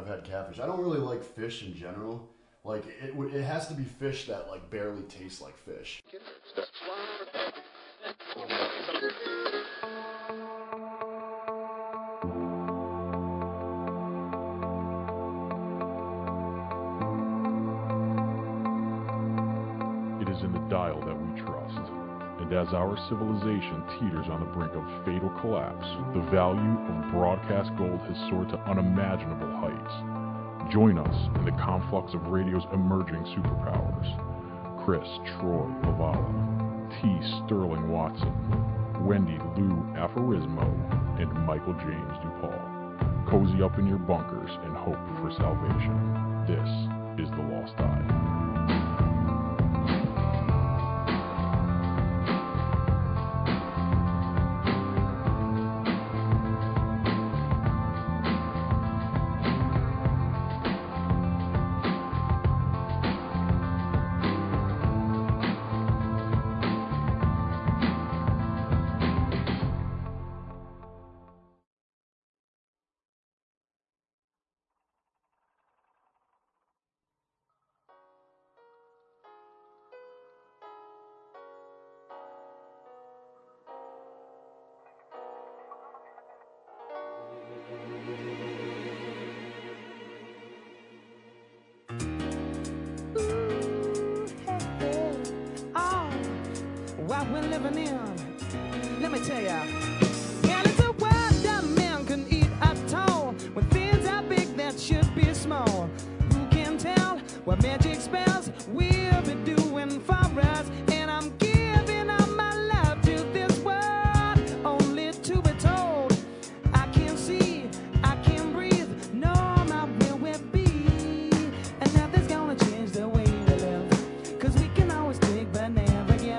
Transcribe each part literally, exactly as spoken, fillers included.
I've had catfish. I don't really like fish in general. Like it, it has to be fish that like barely tastes like fish. It is in the dial that we trust. And as our civilization teeters on the brink of fatal collapse, the value of broadcast gold has soared to unimaginable heights. Join us in the conflux of radio's emerging superpowers. Chris Troy Lavala, T. Sterling Watson, Wendy Lou Aforismo, and Michael James DuPaul. Cozy up in your bunkers and hope for salvation. This is The Lost Dial. What we're living in, let me tell ya. Well, it's a world that man can eat at all. When things are big that should be small. Who can tell what magic spells we'll be doing for us? And I'm giving all my love to this world, only to be told I can't see, I can't breathe, no, not where we'll be. And nothing's gonna change the way we live, cause we can always take but never give.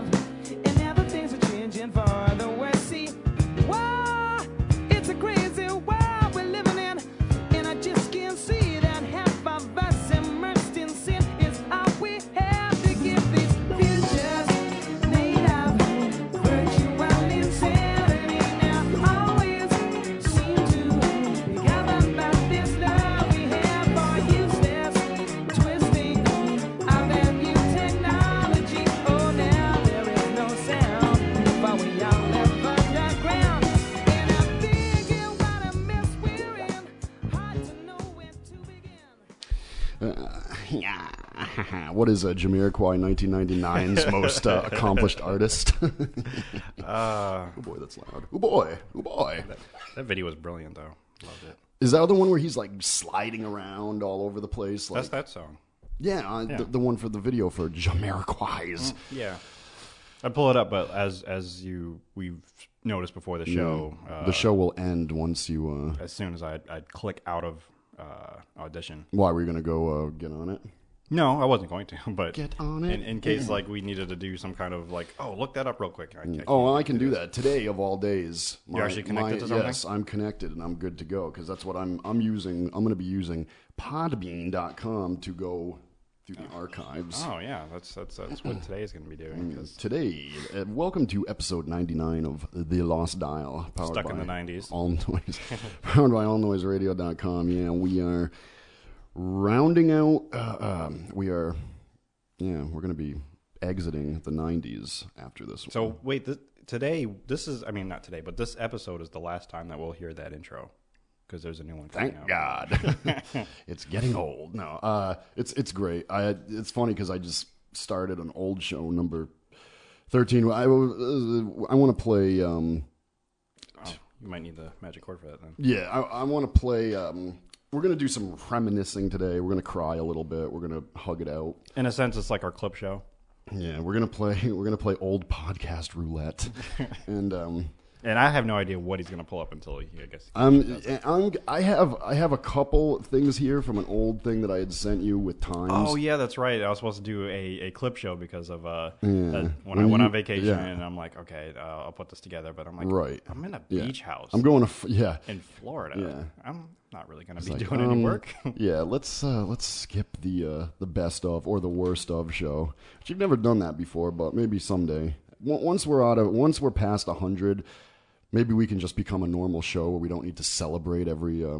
For the worst, see, whoa, it's a crazy world we're living in, and I just can't see that half of us immersed in sin is all we have to give these futures made of virtual insanity. Now always seem to be governed by this love we have for useless twisting of that new technology. Oh, now there is no sound. But we all live underground, and I'm thinking what a mess we're in. Hard to know where to begin. Uh, yeah. What is uh, Jamiroquai nineteen ninety-nine's most uh, accomplished artist? Uh, oh boy, that's loud. Oh boy, oh boy. that, that video was brilliant, though. Loved it. Is that the one where he's like sliding around all over the place? Like, That's that song. yeah, uh, Yeah. The, the one for the video for Jamiroquai's. Yeah. I'd pull it up, but as as you we've noticed before the show, uh, The show will end once you. Uh, as soon as I'd, I'd click out of uh, audition. why were you gonna go uh, get on it? No, I wasn't going to, but Get on it. in, in case like we needed to do some kind of like, oh, look that up real quick. I, I can't Oh, well, I can do that today of all days. You're actually connected to something? Yes, I'm connected and I'm good to go because that's what I'm. I'm using. I'm going to be using Podbean dot com to go through the archives. Oh yeah, that's that's that's what today is going to be doing. 'Cause Today, uh, welcome to episode ninety-nine of The Lost Dial. Powered Stuck by in the nineties. All Noise. Powered by all noise radio dot com. Yeah, we are rounding out. Uh, um, we are. Yeah, we're going to be exiting the nineties after this one. So wait, this, today this is I mean not today, but this episode is the last time that we'll hear that intro because there's a new one coming Thank out. God. It's getting old. No, uh, it's it's great. I it's funny because I just started an old show number thirteen. I uh, I want to play. Um, Oh, you might need the magic chord for that then. yeah, I, I want to play. Um, we're gonna do some reminiscing today. We're gonna cry a little bit. We're gonna hug it out. In a sense, it's like our clip show. Yeah, we're gonna play. We're gonna play old podcast roulette, and um, And I have no idea what he's going to pull up until he, I guess. I'm, I'm, I have, I have a couple things here from an old thing that I had sent you with times. Oh yeah, that's right. I was supposed to do a, a clip show because of uh, Yeah. uh when, When I went you- on vacation, yeah. and I'm like, okay, uh, I'll put this together. But I'm like, Right. I'm in a Yeah. beach house. I'm going to, f- yeah, in Florida. Yeah. I'm not really going to It's be like, doing um, any work. yeah, let's uh, let's skip the uh, the best of or the worst of show. Which you've never done that before, but maybe someday. W- Once we're out of, once we're past a hundred, maybe we can just become a normal show where we don't need to celebrate every um,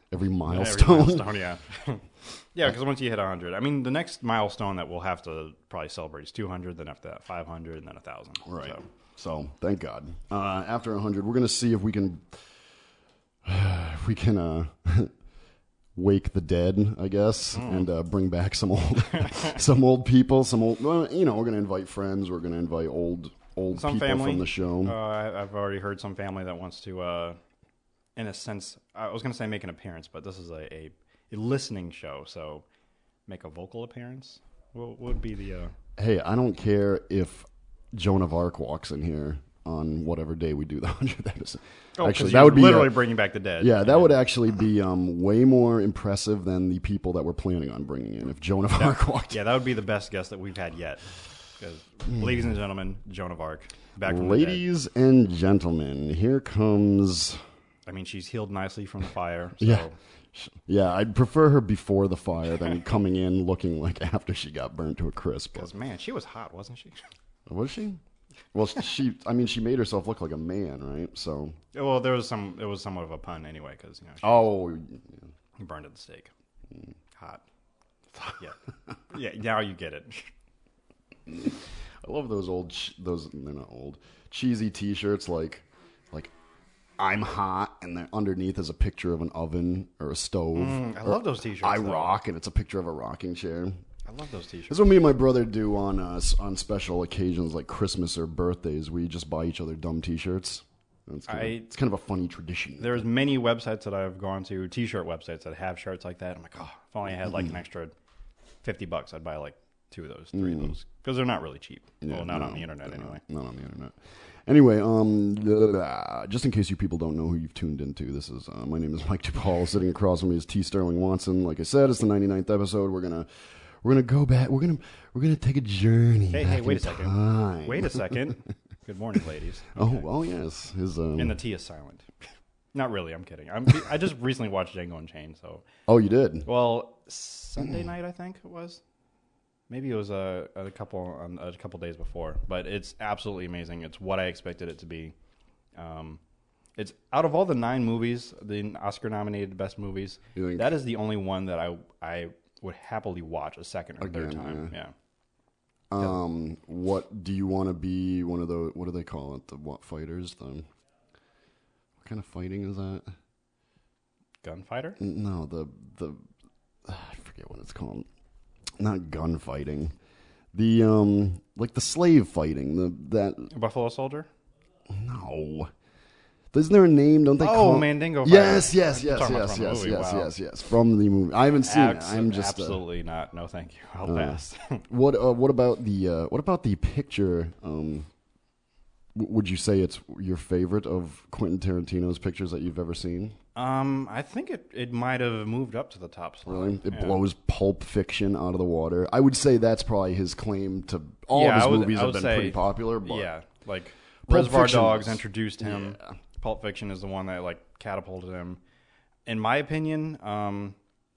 every Every milestone. milestone, yeah. Yeah, because once you hit one hundred, I mean, the next milestone that we'll have to probably celebrate is two hundred, then after that five hundred, and then one thousand. Right. So. So, thank God. Uh, after one hundred, we're going to see if we can if we can uh, wake the dead, I guess, Mm. and uh, bring back some old some old people, some old well, you know, we're going to invite friends, we're going to invite old old Some people family from the show. Uh, I, I've already heard some family that wants to, uh, in a sense, I was going to say make an appearance, but this is a, a, a listening show, so make a vocal appearance. What would be the? Uh... Hey, I don't care if Joan of Arc walks in here on whatever day we do the hundredth episode. Oh, actually, that that would be literally uh, bringing back the dead. yeah, that would actually be um, way more impressive than the people that we're planning on bringing in. If Joan of Arc walked, Yeah, that would be the best guest that we've had yet. 'Cause, ladies and gentlemen, Joan of Arc, back from ladies and gentlemen, here comes. the dead. I mean, she's healed nicely from the fire. So. Yeah. Yeah, I'd prefer her before the fire than coming in looking like after she got burned to a crisp. Because man, she was hot, wasn't she? Was she? Well, she. I mean, she made herself look like a man, right? So. Well, there was some. It was somewhat of a pun anyway, because you know she Oh. burned at the stake. Hot. Yeah. Yeah. Now you get it. I love those old, ch- those they're not old, cheesy T-shirts like, like, I'm hot, and then underneath is a picture of an oven or a stove. Mm, I love those T-shirts. I though. rock, and it's a picture of a rocking chair. I love those T-shirts. That's what me and my brother do on uh, s- on special occasions like Christmas or birthdays. We just buy each other dumb T-shirts. It's kind, I- of, it's kind of a funny tradition. There's many websites that I've gone to, T-shirt websites that have shirts like that. I'm like, oh, if only I had like an extra fifty bucks, I'd buy like two of those, three of those, because they're not really cheap. well, not no, on the internet they're anyway. Not, not on the internet. Anyway, um, blah, blah, blah. Just in case you people don't know who you've tuned into, this is uh, my name is Mike DuPaul. Sitting across from me is T. Sterling Watson. Like I said, it's the ninety-ninth episode. We're gonna we're gonna go back. We're gonna we're gonna take a journey. Hey, back hey, wait in a second. time. Wait a second. Good morning, ladies. Oh, oh yes. His um. And the T is silent. Not really. I'm kidding. I'm, I just recently watched Django Unchained. So, oh, you did. well, Sunday night I think it was. Maybe it was a, a couple um, a couple days before, but it's absolutely amazing. It's what I expected it to be. Um, it's out of all the nine movies, the Oscar-nominated best movies, You think- that is the only one that I I would happily watch a second or third Again, time. Yeah. Um, what do you want to be? One of the what do they call it? The what fighters? The what kind of fighting is that? Gunfighter? No, the the I forget what it's called. Not gunfighting. The um like the slave fighting. The that Buffalo Soldier? no. Isn't there a name? Don't they Oh, call Mandingo Fighter. Yes, yes, You're yes, talking about yes, from the yes, movie, yes, wow. yes, yes. From the movie. I haven't seen Abs- it. I'm just uh, absolutely not. No, thank you. I'll pass. what uh, what about the uh, what about the picture? Um, w- would you say it's your favorite of Quentin Tarantino's pictures that you've ever seen? um, I think it, it might have moved up to the top slot. Really, it Yeah. blows Pulp Fiction out of the water. I would say that's probably his claim to all Yeah, of his I would- movies I have would been say- pretty popular. But Yeah, like Pulp Reservoir Fiction Dogs was- introduced him. yeah. Pulp Fiction is the one that like catapulted him. In my opinion, um,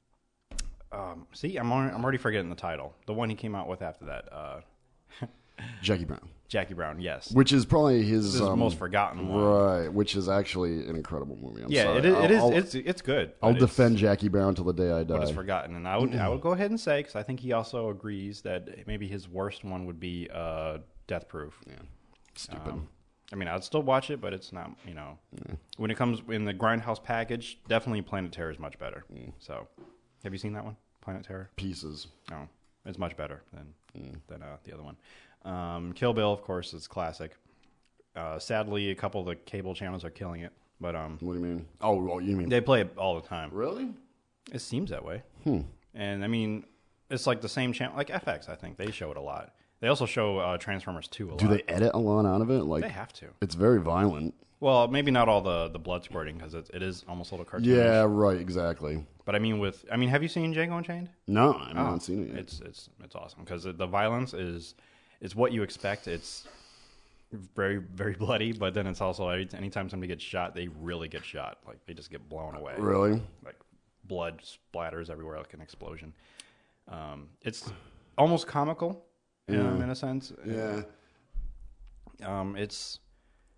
um, see, I'm already, I'm already forgetting the title. The one he came out with after that, uh, Jackie Brown, Jackie Brown. Yes, which is probably his this is the um, most forgotten one. right? Which is actually an incredible movie. I'm Yeah, sorry. it is. It is I'll, it's it's good. I'll but it's- defend Jackie Brown till the day I die. But it's forgotten, and I would I would go ahead and say because I think he also agrees that maybe his worst one would be uh, Death Proof. Yeah, stupid. Um, I mean, I'd still watch it, but it's not, you know, when it comes in the Grindhouse package, definitely Planet Terror is much better. So, have you seen that one, Planet Terror? Pieces. No, it's much better than than uh, the other one. Um, Kill Bill, of course, is classic. Uh, sadly, a couple of the cable channels are killing it, but um, What do you mean? Oh, well, you mean they play it all the time. really? It seems that way. Hmm. And I mean, it's like the same channel, like F X. I think they show it a lot. They also show uh, Transformers two a Do lot. they edit a lot out of it? Like They have to. it's very violent. Well, maybe not all the, the blood squirting because it, it is almost a little cartoonish. Yeah, right. Exactly. But I mean, with I mean, have you seen Django Unchained? No, I Oh, haven't seen it yet. It's it's it's awesome because the violence is it's what you expect. It's very very bloody, but then it's also any- anytime somebody gets shot, they really get shot. Like they just get blown away. Really? Like blood splatters everywhere like an explosion. Um, it's almost comical um, Yeah. in a sense. Yeah. Um, it's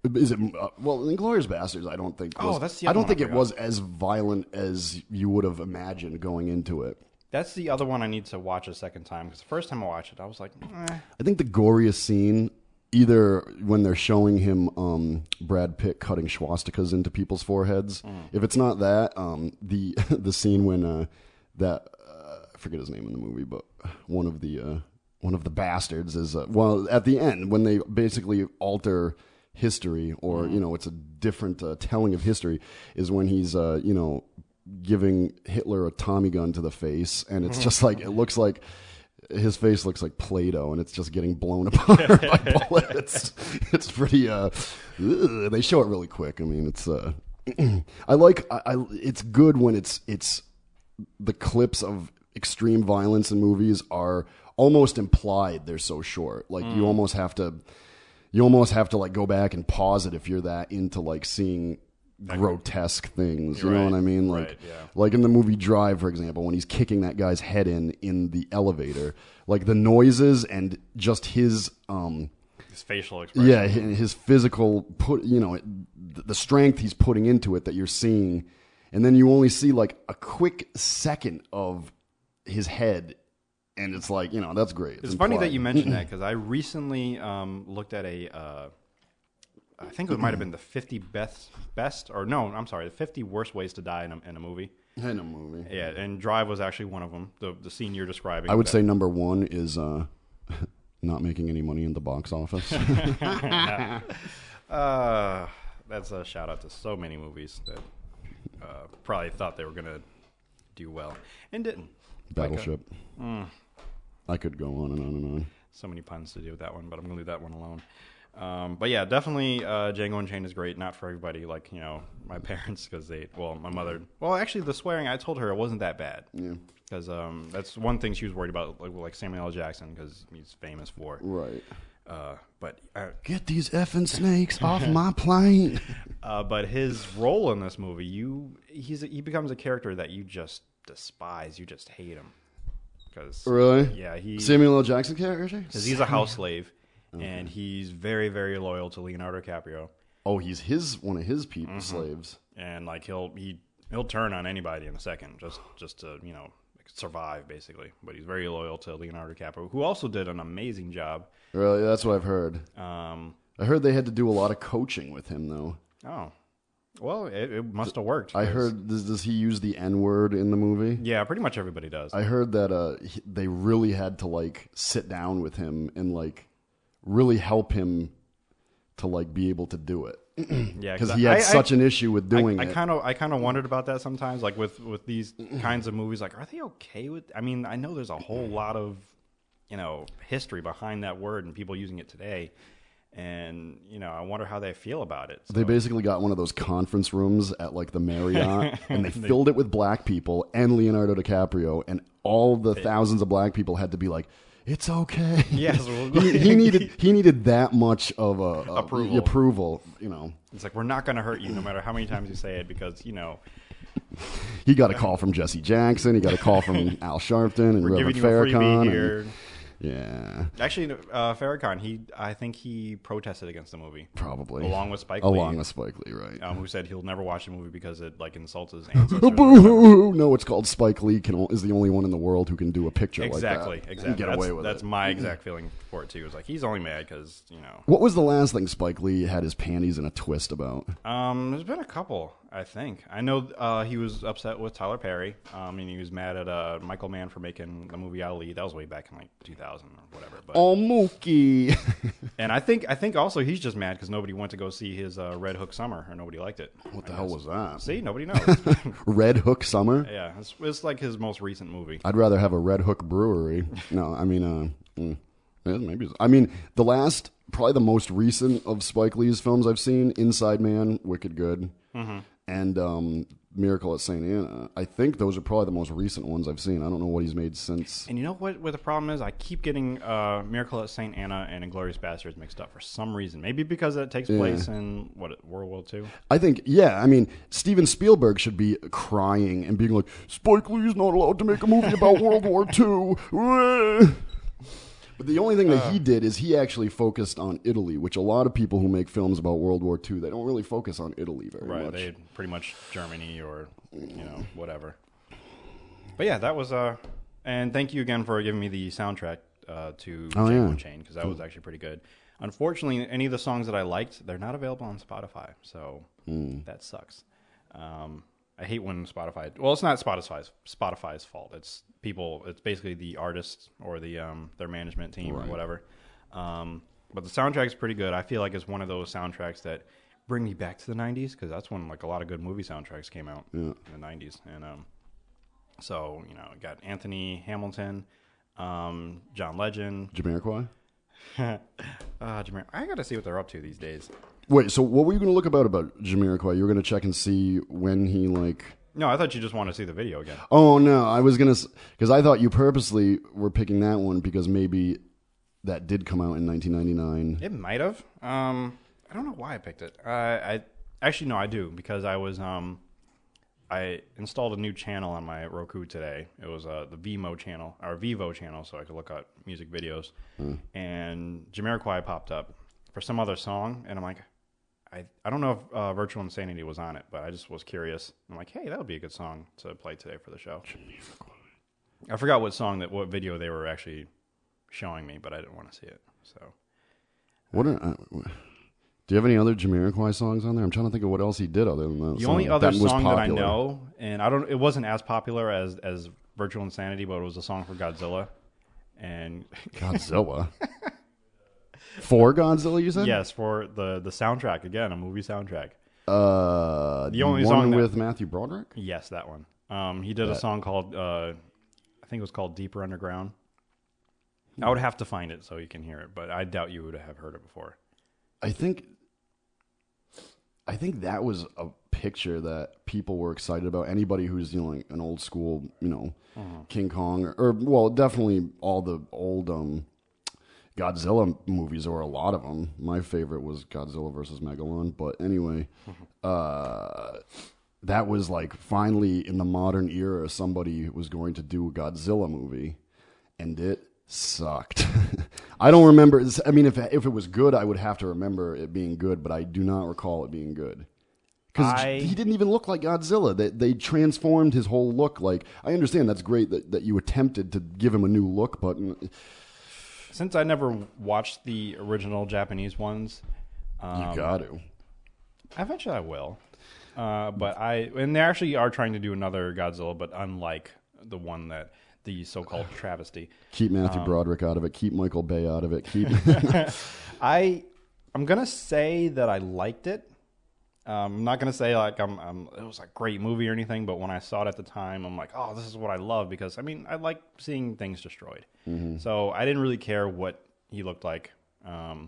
Is it uh, well? Inglourious Bastards, I don't think. Was, Oh, that's the I other don't one think I it forgot. was as violent as you would have imagined going into it. That's the other one I need to watch a second time because the first time I watched it, I was like, eh. I think the goriest scene, either when they're showing him um, Brad Pitt cutting swastikas into people's foreheads. Mm. If it's not that, um, the the scene when uh, that uh, I forget his name in the movie, but one of the uh, one of the bastards is uh, well at the end when they basically alter history, or you know, it's a different uh, telling of history, is when he's uh, you know, giving Hitler a Tommy gun to the face, and it's just like, it looks like his face looks like Play-Doh, and it's just getting blown apart by bullets. It's pretty. Uh, ugh. They show it really quick. I mean, it's. Uh, I like. I, I. It's good when it's. It's the clips of extreme violence in movies are almost implied. They're so short. Like you almost have to. You almost have to like go back and pause it if you're that into like seeing grotesque things. You Right. know what I mean? Like, Right, yeah. like in the movie Drive, for example, when he's kicking that guy's head in in the elevator, like the noises and just his, um, His facial expression. yeah, hi- his physical put, you know, it, the strength he's putting into it that you're seeing, and then you only see like a quick second of his head. And it's like, you know, that's great. It's funny that implied. you mentioned that because I recently um, looked at a, uh, I think it might have been the fifty best, best, or no, I'm sorry, the fifty worst ways to die in a, in a movie. In a movie. Yeah, and Drive was actually one of them. The the scene you're describing. I would that- say number one is uh, not making any money in the box office. Uh, that's a shout out to so many movies that uh, probably thought they were gonna do well and didn't. Battleship. Like, uh, mm, I could go on and on and on. so many puns to do with that one, but I'm gonna leave that one alone. Um, but yeah, definitely uh, Django Unchained is great. Not for everybody, like you know my parents, because they, well, my mother. Well, actually, the swearing I told her it wasn't that bad. Yeah. Because um, that's one thing she was worried about, like, like Samuel L. Jackson, because he's famous for. Right. Uh, but uh, Get these effing snakes off my plane. uh, but his role in this movie, you he's he becomes a character that you just despise. You just hate him. Because Really? yeah, he Samuel L. Jackson character? because he's a house slave, and he's very very loyal to Leonardo DiCaprio. Oh, he's his one of his people slaves. And like he'll he he'll turn on anybody in a second just just to you know survive basically. But he's very loyal to Leonardo DiCaprio, who also did an amazing job. Really? That's what I've heard. Um, I heard they had to do a lot of coaching with him, though. oh, well, it, it must have worked. I 'cause- heard, does, does he use the N word in the movie? Yeah, pretty much everybody does. I heard that uh, he, they really had to like sit down with him and like really help him to like be able to do it. yeah, Because he had I- such I, an issue with doing I it. kind of I kind of wondered about that sometimes, like with with these kinds of movies. Like, are they okay with? I mean, I know there's a whole lot of you know history behind that word and people using it today, and you know I wonder how they feel about it. So, They basically got one of those conference rooms at like the Marriott, and they filled it with black people and Leonardo DiCaprio, and all the thousands of black people had to be like, "It's okay." Yes, well, he, he needed he needed that much of a, a Approval. Approval, you know. it's like we're not going to hurt you no matter how many times you say it because you know He got a call from Jesse Jackson. He got a call from Al Sharpton and we're Reverend giving you a freebie Farrakhan. and- here. yeah, Actually, uh, Farrakhan, he I think he protested against the movie probably along with Spike Lee. along with Spike Lee, right? um, who said he'll never watch the movie because it like insults his ancestors. Oh, or whatever. boo-hoo. No, it's called Spike Lee can, is the only one in the world who can do a picture Exactly, like that. exactly. And get that's away with that's it. my exact feeling for it too. It's like he's only mad because you know. What was the last thing Spike Lee had his panties in a twist about? Um, there's been a couple. I think I know uh, he was upset with Tyler Perry. Um, and he was mad at uh, Michael Mann for making the movie Ali. That was way back in like two thousand or whatever. But Oh, Mookie. and I think I think also he's just mad because nobody went to go see his uh, Red Hook Summer or nobody liked it. What the hell was that? See, nobody knows. Red Hook Summer? Yeah, it's, it's like his most recent movie. I'd rather have a Red Hook brewery. No, I mean, uh, mm, yeah, maybe. I mean, the last, probably the most recent of Spike Lee's films I've seen, Inside Man, Wicked Good, Mm-hmm. and um, Miracle at Saint Anna. I think those are probably the most recent ones I've seen. I don't know what he's made since. And you know what? What the problem is? I keep getting uh, Miracle at Saint Anna and Inglourious Bastards mixed up for some reason. Maybe because it takes place in what World War Two. I think, yeah, I mean, Steven Spielberg should be crying and being like, Spike Lee's not allowed to make a movie about World War Two. But the only thing that he did is he actually focused on Italy, which a lot of people who make films about World War Two, they don't really focus on Italy very Right, much. they pretty much Germany or, you know, whatever. But yeah, that was, uh, and thank you again for giving me the soundtrack uh, to Oh, Chain yeah. on Chain, because that was actually pretty good. Unfortunately, any of the songs that I liked, they're not available on Spotify, so Mm. that sucks. Um, I hate when Spotify, well, it's not Spotify's Spotify's fault. It's people, it's basically the artists or the um, their management team Right. or whatever. Um, but the soundtrack's pretty good. I feel like it's one of those soundtracks that bring me back to the nineties, because that's when like a lot of good movie soundtracks came out Yeah. in the nineties. And um, so, you know, got Anthony Hamilton, um, John Legend. Jamiroquai? uh, Jamar- I got to see what they're up to these days. Wait, so what were you going to look about about Jamiroquai? You were going to check and see when he, like... No, I thought you just wanted to see the video again. Oh, no, I was going to... Because I thought you purposely were picking that one because maybe that did come out in nineteen ninety-nine. It might have. Um, I don't know why I picked it. Uh, I actually no, I do, because I was um, I installed a new channel on my Roku today. It was uh, the Vimo channel or Vivo channel, so I could look at music videos. Mm. And Jamiroquai popped up for some other song, and I'm like, I I don't know if uh, Virtual Insanity was on it, but I just was curious. I'm like, hey, that would be a good song to play today for the show. I forgot what song that what video they were actually showing me, but I didn't want to see it. So What are, uh, do you have any other Jamiroquai songs on there? I'm trying to think of what else he did other than that. the song. only other that was song that I popular. know, and I don't, it wasn't as popular as as Virtual Insanity, but it was a song for Godzilla. And Godzilla. For Godzilla, you said? yes, for the the soundtrack again, a movie soundtrack. Uh, The only one song that- with Matthew Broderick? Yes, that one. Um, he did a That- song called, uh, I think it was called Deeper Underground. I would have to find it so you can hear it, but I doubt you would have heard it before. I think I think that was a picture that people were excited about. Anybody who's, you know, like an old school, you know, King Kong or, or well, definitely all the old um, Godzilla movies, or a lot of them. My favorite was Godzilla versus Megalon, but anyway, uh, that was like finally in the modern era somebody was going to do a Godzilla movie, and it sucked. I don't remember. I mean, if if it was good, I would have to remember it being good, but I do not recall it being good. Because I- he didn't even look like Godzilla. They, they transformed his whole look. Like, I understand that's great that, that you attempted to give him a new look, but Since I never watched the original Japanese ones, um, you got to. eventually I will. Uh, but I and they actually are trying to do another Godzilla, but unlike the one that the so-called travesty. Keep Matthew um, Broderick out of it. Keep Michael Bay out of it. Keep. I I'm gonna say that I liked it. Um, I'm not gonna say like I'm, I'm it was a great movie or anything, but when I saw it at the time, I'm like, oh, this is what I love, because I mean I like seeing things destroyed. So I didn't really care what he looked like. Um,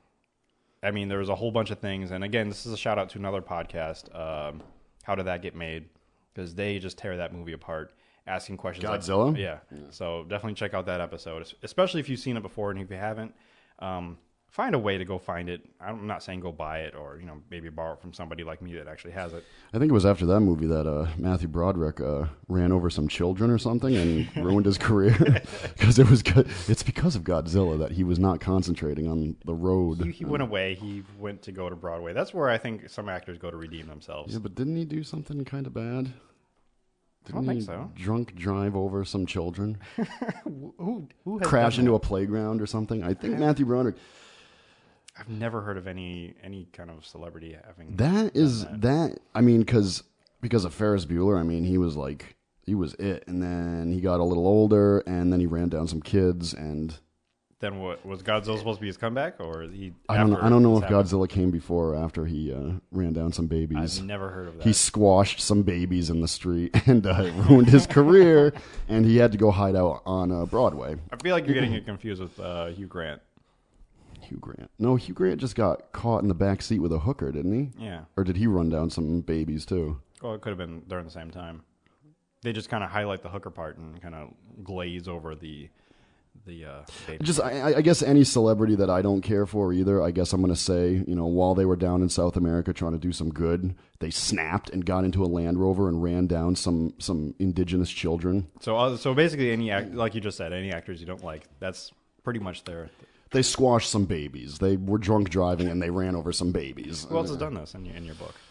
I mean, there was a whole bunch of things, and again, this is a shout out to another podcast. Um, How Did That Get Made? Because they just tear that movie apart, asking questions. like- Godzilla? yeah. So definitely check out that episode, especially if you've seen it before, and if you haven't, um, find a way to go find it. I'm not saying go buy it, or you know maybe borrow it from somebody like me that actually has it. I think it was after that movie that uh, Matthew Broderick uh, ran over some children or something and ruined his career because it was good. It's because of Godzilla that he was not concentrating on the road. He, he went away. He went to go to Broadway. That's where I think some actors go to redeem themselves. Yeah, but didn't he do something kind of bad? I don't Didn't think he so. Drunk drive over some children, Who who has crash done into that? a playground or something. I think Matthew Broderick. I've never heard of any any kind of celebrity having That is that. that. I mean, because because of Ferris Bueller. I mean, he was like he was it, and then he got a little older, and then he ran down some kids, and Then what was Godzilla supposed to be his comeback, or he? I don't. after I don't know if this happened? Godzilla came before or after he uh, ran down some babies. I've never heard of that. He squashed some babies in the street and uh, ruined his career, and he had to go hide out on uh, Broadway. I feel like you're getting it confused with uh, Hugh Grant. Hugh Grant. No, Hugh Grant just got caught in the back seat with a hooker, didn't he? Yeah. Or did he run down some babies too? Well, it could have been during the same time. They just kind of highlight the hooker part and kind of glaze over the the uh, baby. Just, I, I guess any celebrity that I don't care for either. I guess I'm going to say, you know, while they were down in South America trying to do some good, they snapped and got into a Land Rover and ran down some some indigenous children. So, uh, so basically, any act, like you just said, any actors you don't like, that's pretty much there. They squashed some babies. They were drunk driving and they ran over some babies. Who else has done this in your, in your book?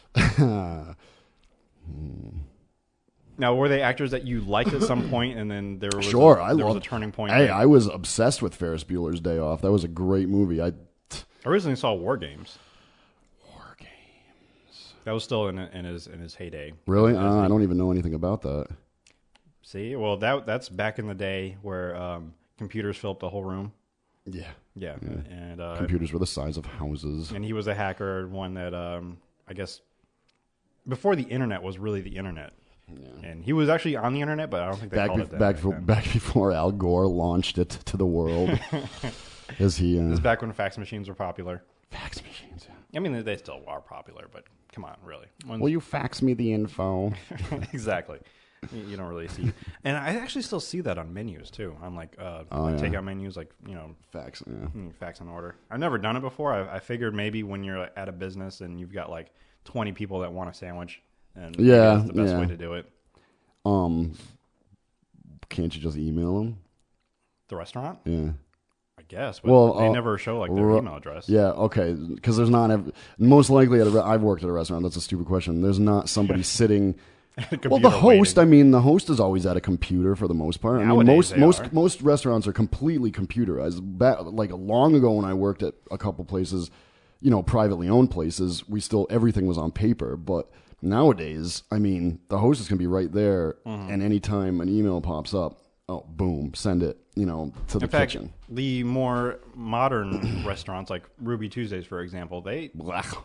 Now, were they actors that you liked at some point, and then there was Sure, a, I there love, was a turning point? Hey, there? I was obsessed with Ferris Bueller's Day Off. That was a great movie. I I originally saw War Games. War Games. That was still in in his in his heyday. Really? As Uh, he- I don't even know anything about that. See, well, that that's back in the day where um, computers filled up the whole room. Yeah. Yeah, and uh, Computers were the size of houses. and he was a hacker, one that um, I guess before the internet was really the internet. Yeah. And he was actually on the internet, but I don't think they Back, called be- it that. back, back before, then. back before Al Gore launched it to the world. As he uh, It was back when fax machines were popular. fax machines. Yeah. I mean, they still are popular, but come on, really. When- Will you fax me the info? exactly. You, you don't really see, and I actually still see that on menus too. I'm like, uh, Oh, like yeah. take out menus, like you know, Fax. Yeah. mm, fax an order. I've never done it before. I, I figured maybe when you're at a business and you've got like twenty people that want a sandwich, and maybe Yeah, that's the best yeah. way to do it. Um, can't you just email them? The restaurant, Yeah. I guess, but Well, they uh, never show like their ru- email address. Yeah, okay, because there's not ev- most likely at a re- I've worked at a restaurant. That's a stupid question. There's not somebody sitting. The Well, the computer host. waiting. I mean, the host is always at a computer for the most part. I mean, Nowadays most they most are. most restaurants are completely computerized. Back, like long ago, when I worked at a couple places, you know, privately owned places, we still everything was on paper. But nowadays, I mean, the host is going to be right there, Mm-hmm. and anytime an email pops up, oh, boom, send it, you know, to the In fact, kitchen. the more modern restaurants, like Ruby Tuesdays, for example, they Blah.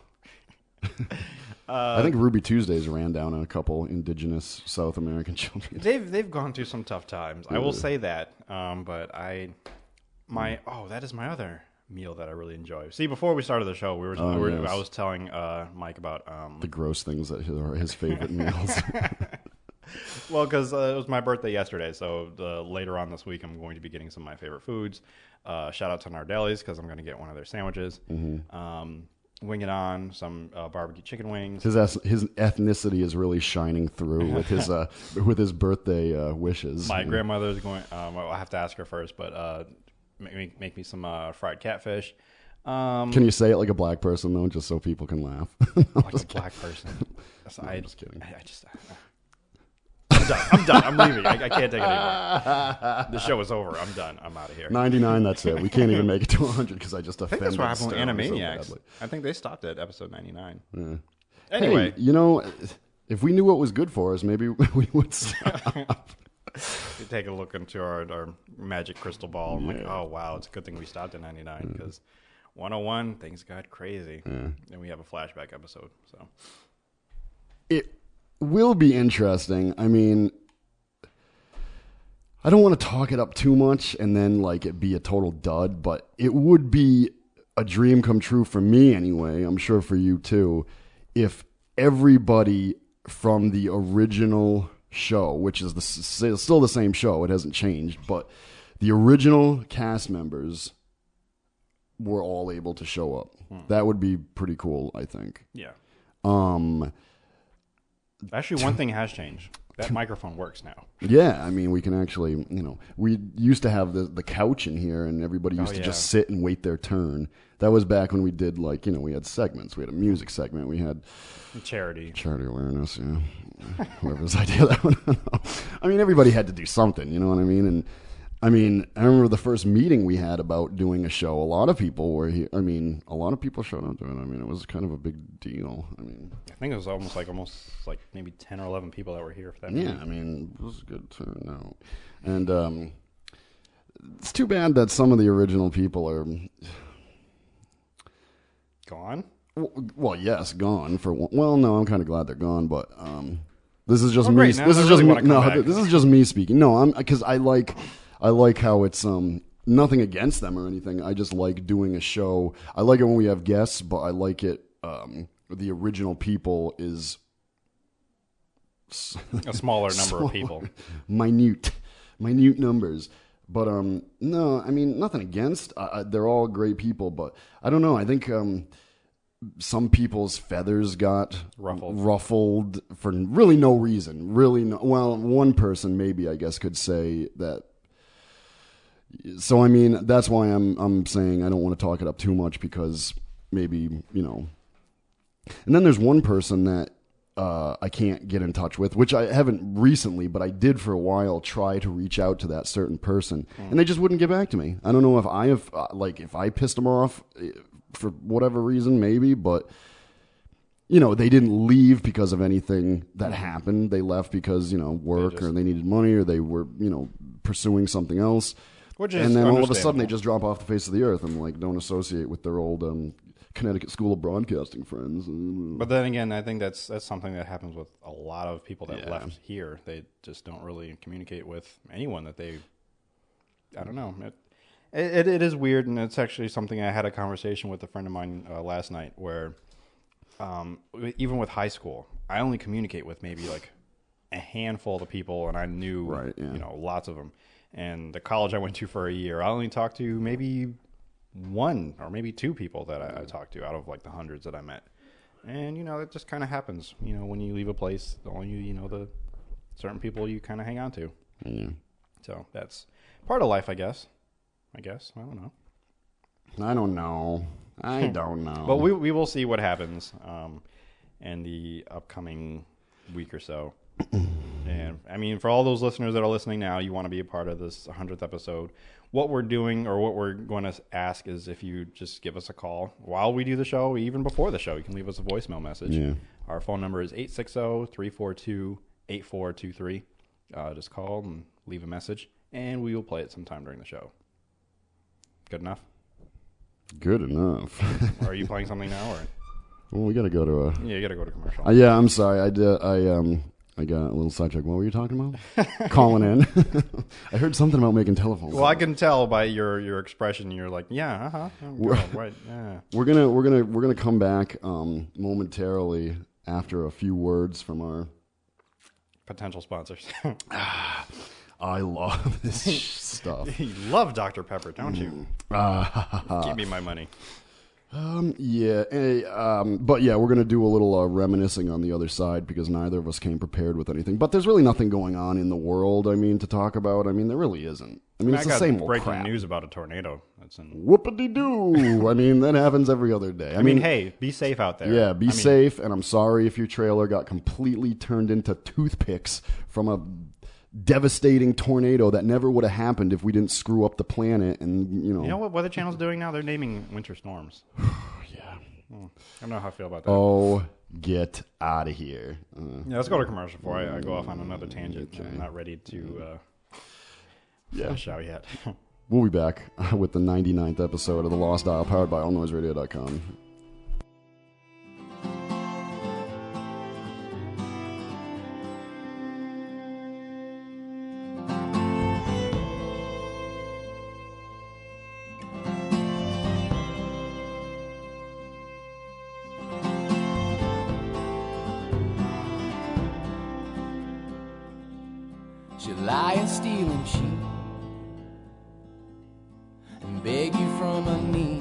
Uh, I think Ruby Tuesdays ran down a couple indigenous South American children. They've they've gone through some tough times. I will say that. Um, but I, my oh, that is my other meal that I really enjoy. See, before we started the show, we were, Oh, we were yes. I was telling uh, Mike about um, The gross things that are his favorite meals. well, because uh, it was my birthday yesterday, so uh, later on this week I'm going to be getting some of my favorite foods. Uh, shout out to Nardelli's because I'm going to get one of their sandwiches. Mm-hmm. Um, Wing It On, some uh, barbecue chicken wings. His eth- his ethnicity is really shining through with his uh, with his birthday uh, wishes. My Yeah. grandmother's going. Um, well, I have to ask her first, but uh, make me make me some uh, fried catfish. Um, Can you say it like a black person though, just so people can laugh? like a black person. That's- No, I, I'm just kidding. I, I just. I'm done. I'm done. I'm leaving. I, I can't take it anymore. The show is over. I'm done. I'm out of here. ninety-nine, that's it. We can't even make it to one hundred because I just I think offended that's what happened with Stone so Animaniacs. badly. I think they stopped at episode ninety-nine. Yeah. Anyway, Hey, you know, if we knew what was good for us, maybe we would stop. we take a look into our, our magic crystal ball. I'm like, Yeah. oh wow, it's a good thing we stopped at ninety-nine because one oh one things got crazy, and we have a flashback episode. So It will be interesting. I mean, I don't want to talk it up too much and then like it be a total dud, but it would be a dream come true for me anyway. I'm sure for you too. If everybody from the original show, which is the s- still the same show, it hasn't changed, but the original cast members were all able to show up. That would be pretty cool, I think. yeah, Um, actually, one thing has changed. That microphone works now. Yeah, I mean, we can actually, you know, we used to have the the couch in here, and everybody used Oh, to yeah. just sit and wait their turn. That was back when we did, like, you know, we had segments. We had a music segment. We had Charity. charity awareness, yeah. Whoever's idea that one. I don't know. I mean, everybody had to do something, you know what I mean? And, I mean, I remember the first meeting we had about doing a show. A lot of people were here. I mean, a lot of people showed up to it. I mean, it was kind of a big deal. I mean, I think it was almost like almost like maybe ten or eleven people that were here for that. yeah, meeting. I mean, it was a good turnout. And um, it's too bad that some of the original people are, Gone. w- well, yes, gone for one. Well, no, I'm kind of glad they're gone, but um, this is just Oh, me. great, now This they is really just me, wanna come no. back. This is just me speaking. No, I'm because I like, I like how it's um nothing against them or anything. I just like doing a show. I like it when we have guests, but I like it. Um, the original people is A smaller number Smaller. of people. minute, minute numbers. But um, no, I mean nothing against. Uh, uh, they're all great people, but I don't know. I think um, some people's feathers got Ruffled. ruffled for really no reason. Really, no. Well, one person maybe I guess could say that. So I mean, that's why I'm I'm saying I don't want to talk it up too much because maybe you know. And then there's one person that uh, I can't get in touch with, which I haven't recently, but I did for a while try to reach out to that certain person, mm. and they just wouldn't get back to me. I don't know if I have uh, like if I pissed them off for whatever reason, maybe, but. You know, they didn't leave because of anything that happened. They left because, you know, work they just, or they needed money or they were, you know, pursuing something else. Which is and then all of a sudden they just drop off the face of the earth and, like, don't associate with their old um, Connecticut School of Broadcasting friends. But then again, I think that's that's something that happens with a lot of people that yeah. left here. They just don't really communicate with anyone that they, I don't know. It, it, it is weird, and it's actually something I had a conversation with a friend of mine uh, last night where... Um, even with high school, I only communicate with maybe like a handful of people, and I knew, right, yeah. you know, lots of them. And the college I went to for a year, I only talked to maybe one or maybe two people that I, I talked to out of like the hundreds that I met. And, you know, it just kind of happens, you know, when you leave a place, the only, you know, the certain people you kind of hang on to. Yeah. So that's part of life, I guess. I guess. I don't know. I don't know. I don't know. But we we will see what happens um, in the upcoming week or so. And, I mean, for all those listeners that are listening now, you want to be a part of this hundredth episode. What we're doing or what we're going to ask is if you just give us a call while we do the show, even before the show. You can leave us a voicemail message. Yeah. Our phone number is eight six zero, three four two, eight four two three. Uh, just call and leave a message, and we will play it sometime during the show. Good enough? Good enough. Are you playing something now, or? Well, we got to go to a. Yeah, you got to go to commercial. Uh, yeah, I'm sorry. I did. I um. I got a little sidetracked. What were you talking about? Calling in. I heard something about making telephone calls. Well, I can tell by your, your expression. You're like, yeah, uh huh. We're, right, yeah. We're gonna we're gonna we're gonna come back um, momentarily after a few words from our potential sponsors. I love this stuff. You love Doctor Pepper, don't you? Uh, Give me my money. Um, yeah, eh, um, but yeah, we're going to do a little uh, reminiscing on the other side because neither of us came prepared with anything. But there's really nothing going on in the world, I mean, to talk about. I mean, there really isn't. I mean, I, it's mean, the I got same old breaking crap. news about a tornado. That's in... Whoopity-doo. I mean, that happens every other day. I, I mean, mean, hey, be safe out there. Yeah, be I safe, mean... and I'm sorry if your trailer got completely turned into toothpicks from a devastating tornado that never would have happened if we didn't screw up the planet. And you know, you know what Weather Channel's doing now? They're naming winter storms. Yeah, hmm. I don't know how I feel about that. Oh, get out of here! Uh, yeah, let's go to commercial before I, I go off on another tangent. Okay. I'm not ready to uh, yeah. shout yet. We'll be back with the ninety-ninth episode of The Lost Dial, powered by all noise radio dot com. Lie and steal and cheat and beg you from her knees,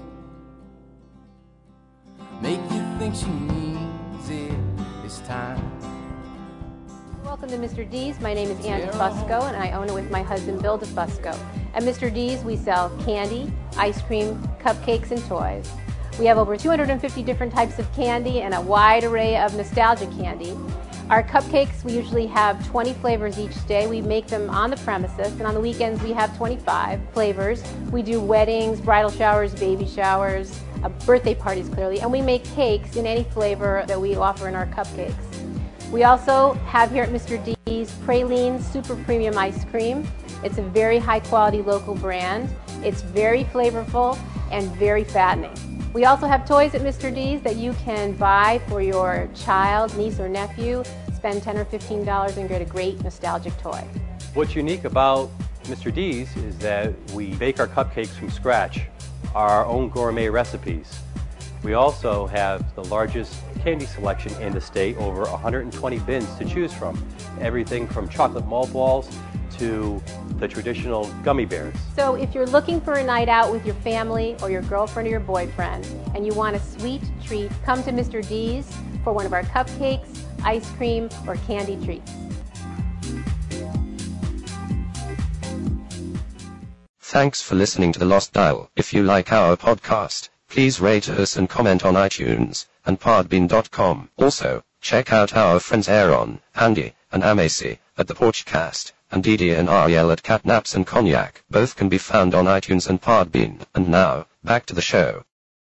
make you think she needs it this time. Welcome to Mister D's. My name is Ann DeFusco, and I own it with my husband Bill DeFusco. At Mister D's, we sell candy, ice cream, cupcakes, and toys. We have over two hundred fifty different types of candy and a wide array of nostalgia candy. Our cupcakes, we usually have twenty flavors each day. We make them on the premises, and on the weekends we have twenty-five flavors. We do weddings, bridal showers, baby showers, uh, birthday parties clearly, and we make cakes in any flavor that we offer in our cupcakes. We also have here at Mister D's Praline Super Premium Ice Cream. It's a very high quality local brand. It's very flavorful and very fattening. We also have toys at Mister D's that you can buy for your child, niece, or nephew. Spend ten or fifteen dollars and get a great nostalgic toy. What's unique about Mister D's is that we bake our cupcakes from scratch, our own gourmet recipes. We also have the largest candy selection in the state, over one hundred twenty bins to choose from. Everything from chocolate malt balls to the traditional gummy bears. So if you're looking for a night out with your family or your girlfriend or your boyfriend and you want a sweet treat, come to Mister D's for one of our cupcakes, ice cream, or candy treats. Thanks for listening to The Lost Dial. If you like our podcast, please rate us and comment on iTunes and podbean dot com. Also, check out our friends Aaron, Andy, and Amacy at The Porchcast, and Didi and Ariel at Catnaps and Cognac. Both can be found on iTunes and Podbean. And now, back to the show.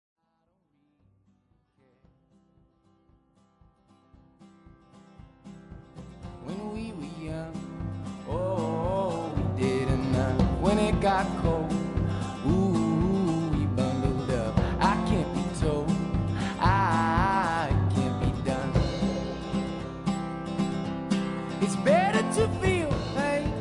When we were young, oh, we did enough. When it got cold, ooh, we bundled up. I can't be told, I can't be done. It's better to feel pain.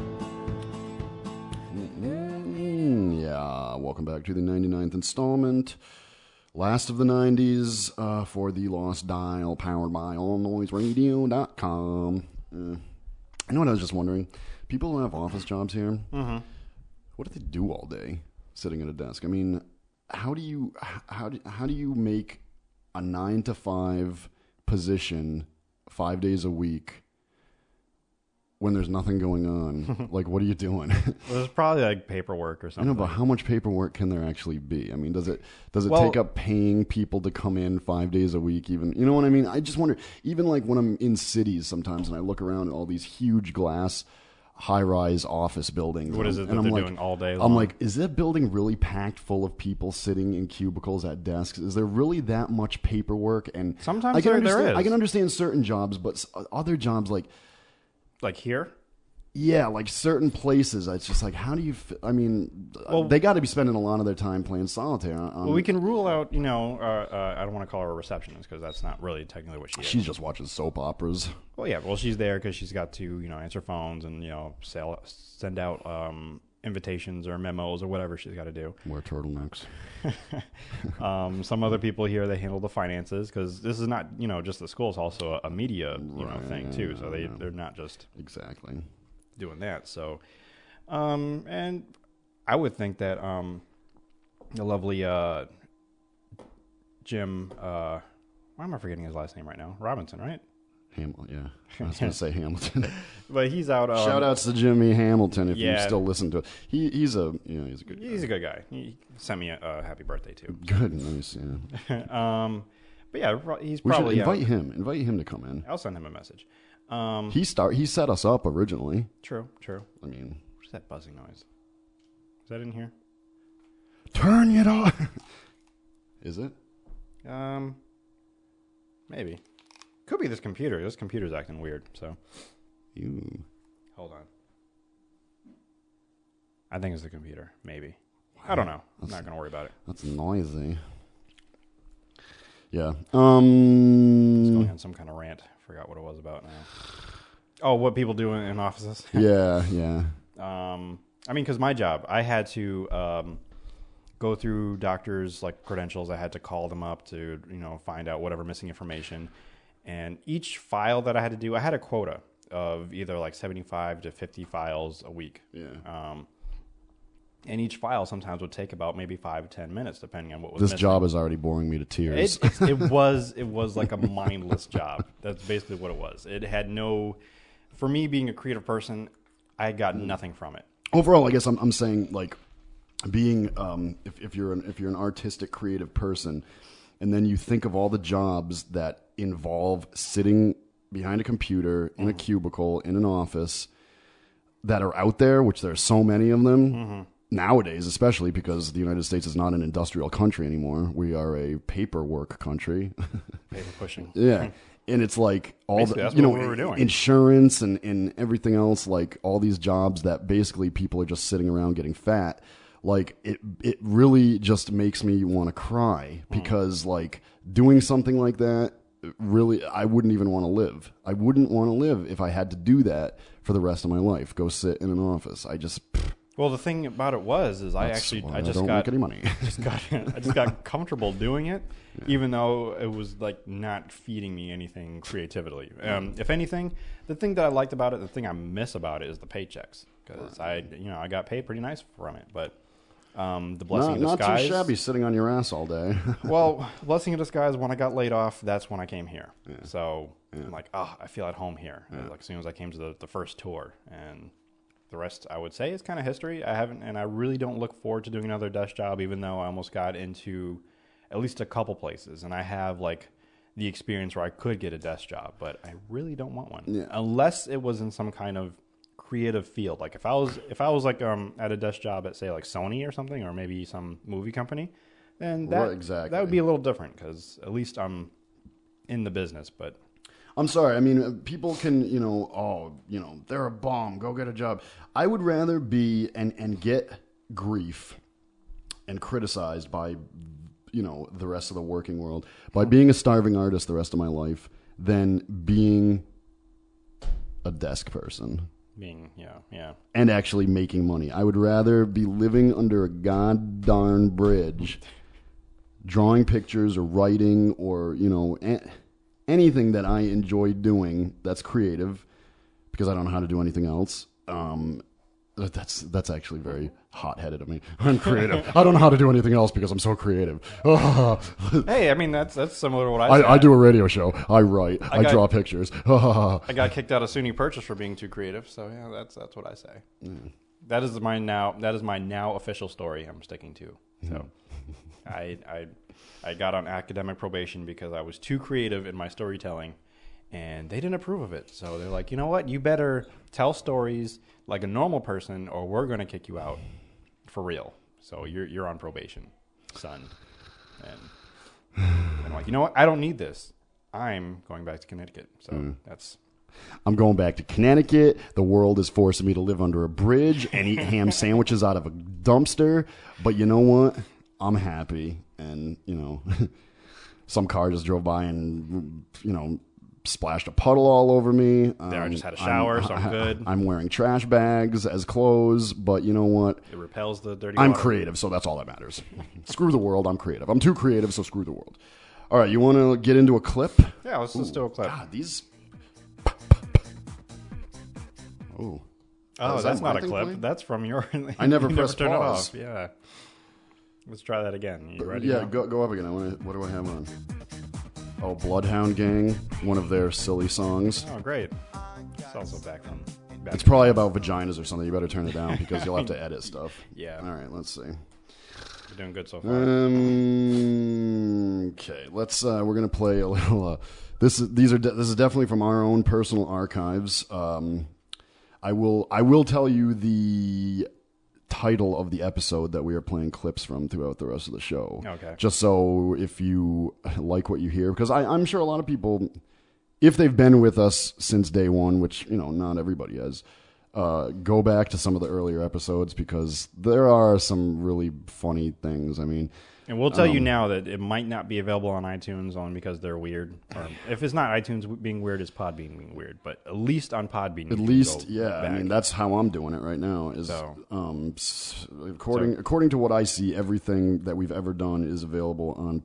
Mm, yeah, welcome back to the ninety-ninth installment. Last of the nineties uh, for the Lost Dial, powered by all noise radio dot com. Uh, I know what I was just wondering. People who have office jobs here, mm-hmm. what do they do all day sitting at a desk? I mean, how do you how do, how do you make a nine to five position five days a week when there's nothing going on? Like, what are you doing? Well, there's probably like paperwork or I something. know, but how much paperwork can there actually be? I mean, does it does it Well- take up paying people to come in five days a week? Even, you know what I mean? I just wonder. Even like when I'm in cities sometimes, and I look around at all these huge glass, high-rise office buildings. What is it and that I'm they're like, doing all day I'm long? like, is that building really packed full of people sitting in cubicles at desks? Is there really that much paperwork? And Sometimes I can there- there understand, I is. can understand certain jobs, but s- other jobs like. Like here? Yeah, like certain places, it's just like, how do you? Fi- I mean, Well- they got to be spending a lot of their time playing solitaire. On, Well, we can rule out, you know, uh, uh, I don't want to call her a receptionist because that's not really technically what she is. She's just watching soap operas. Well, yeah, well, she's there because she's got to, you know, answer phones and, you know, sell, send out um, invitations or memos or whatever she's got to do. Wear turtlenecks. Um, some other people here, they handle the finances because this is not, you know, just the school. It's also a, a media, you know, Right, thing too. So they, yeah. they're not just Exactly. doing that. So, um, and I would think that um, the lovely uh, Jim, uh, why am I forgetting his last name right now? Robinson, right? Hamilton, yeah. I was going to say Hamilton. But he's out. Um, Shout outs to Jimmy Hamilton if you yeah. still listen to it. He, he's a, you know, he's a good He's guy. a good guy. He sent me a, a happy birthday too. Good, nice, yeah. um, but yeah, pro- he's We should probably. invite out. him. Invite him to come in. I'll send him a message. Um, He start. He set us up originally. true, true. I mean, What's that buzzing noise? Is that in here? turn it on. Is it? Um, maybe. Could be this computer. This computer's acting weird. So You. hold on. I think it's the computer. Maybe. I don't know. I'm not gonna worry about it. That's noisy. Yeah. Um. Going on some kind of rant. Forgot what it was about now. Oh, what people do in, in offices. Yeah. Yeah. Um, I mean, because my job, I had to um, go through doctors' like credentials. I had to call them up to, you know, find out whatever missing information. And each file that I had to do, I had a quota of either like seventy-five to fifty files a week. Yeah. Um, and each file sometimes would take about maybe five to ten minutes, depending on what was This missing. job is already boring me to tears. It, it, it was it was like a mindless job. That's basically what it was. It had no, for me being a creative person, I got nothing from it. Overall, I guess I'm I'm saying like being um, if if you're an if you're an artistic creative person, and then you think of all the jobs that involve sitting behind a computer in a cubicle in an office that are out there, which there are so many of them. Mm-hmm. Nowadays, especially because the United States is not an industrial country anymore. We are a paperwork country. Paper pushing. Yeah. And it's like all Basically, the, that's you know, what we were doing. insurance and, and everything else, like all these jobs that basically people are just sitting around getting fat. Like it, it really just makes me want to cry Hmm. because like doing something like that, really, I wouldn't even want to live. I wouldn't want to live if I had to do that for the rest of my life. Go sit in an office. I just, Well, the thing about it was, is I that's actually, why I just don't got, make any money. just got, I just got comfortable doing it, even though it was like not feeding me anything creatively. Um, if anything, the thing that I liked about it, the thing I miss about it, is the paychecks because I, you know, I got paid pretty nice from it, but. Um, the blessing not, in not disguise. too shabby sitting on your ass all day. Well, blessing in disguise. When I got laid off, that's when I came here. So I'm like, oh, I feel at home here. Like as soon as I came to the, the first tour, and the rest, I would say, is kind of history. I haven't, and I really don't look forward to doing another desk job, even though I almost got into at least a couple places, and I have like the experience where I could get a desk job, but I really don't want one Yeah. unless it was in some kind of creative field. Like if I was, if I was like um at a desk job at say like Sony or something, or maybe some movie company, then that Right, exactly. that would be a little different because at least I'm in the business. But I'm sorry. I mean, uh, people can, you know, oh, you know, they're a bum. Go get a job. I would rather be and and get grief and criticized by, you know, the rest of the working world by being a starving artist the rest of my life than being a desk person being, yeah, yeah. and actually making money. I would rather be living under a god darn bridge, drawing pictures or writing or, you know, a- anything that I enjoy doing that's creative because I don't know how to do anything else. Um, that's that's actually very hot-headed of me. I'm creative. I don't know how to do anything else because I'm so creative. Hey, I mean that's that's similar to what I said. I, I do a radio show. I write. I, got- draw pictures. I got kicked out of SUNY Purchase for being too creative, so yeah, that's that's what I say. That is my now that is my now official story I'm sticking to. So I I I got on academic probation because I was too creative in my storytelling, and they didn't approve of it. So they're like, you know what, you better tell stories like a normal person, or we're going to kick you out for real. So you're you're on probation, son. And I'm like, you know what, I don't need this. I'm going back to Connecticut. So that's. I'm going back to Connecticut. The world is forcing me to live under a bridge and eat ham sandwiches out of a dumpster. But you know what? I'm happy. And, you know, some car just drove by and, you know, splashed a puddle all over me. There, I Um, just had a shower, so I'm good. I'm wearing trash bags as clothes. But you know what? It repels the dirty I'm water. creative, so that's all that matters. Screw the world. I'm creative. I'm too creative, so screw the world. All right, you want to get into a clip? Yeah, let's just do a clip. God, these... Oh. Oh, Is that that's my not a thing clip. playing? That's from your. I never you pressed turned pause. it off. Yeah. Let's try that again. You ready? Yeah, now? go, go up again. I wanna, what do I have on? Oh, Bloodhound Gang, one of their silly songs. Oh, great. It's also back from. Back It's probably about vaginas or something. You better turn it down because you'll have to edit stuff. Yeah. All right, let's see. You're doing good so far. Um, okay, let's. Uh, we're gonna play a little. Uh, this is these are de- this is definitely from our own personal archives. Um, I will I will tell you the title of the episode that we are playing clips from throughout the rest of the show. Okay. Just so if you like what you hear, because I, I'm sure a lot of people, if they've been with us since day one, which you know not everybody has. Uh, go back to some of the earlier episodes because there are some really funny things. I mean, and we'll tell you um, now that it might not be available on iTunes only because they're weird. Or if it's not iTunes being weird, it's Podbean being weird. But at least on Podbean, you at can least, go yeah. I back. mean, that's how I'm doing it right now. Is So- um, s- according according to what I see, everything that we've ever done is available on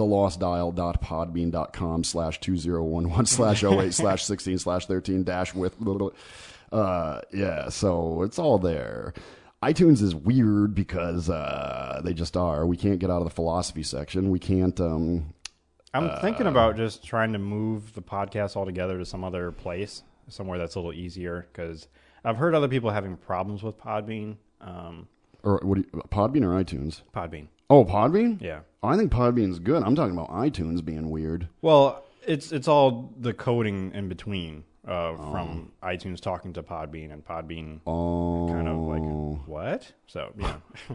thelostdial.podbean.com slash two zero one one slash oh eight slash sixteen slash thirteen dash with blah, blah, blah. Uh, yeah, so it's all there. iTunes is weird because uh, they just are. We can't get out of the philosophy section. We can't. Um, I'm thinking about just trying to move the podcast altogether to some other place, somewhere that's a little easier. Because I've heard other people having problems with Podbean. Um, or what? Do you, Podbean or iTunes? Podbean, Oh, Podbean. yeah. I think Podbean's good. I'm talking about iTunes being weird. Well, it's it's all the coding in between uh, Oh. from iTunes talking to Podbean and Podbean Oh, kind of like what? So yeah,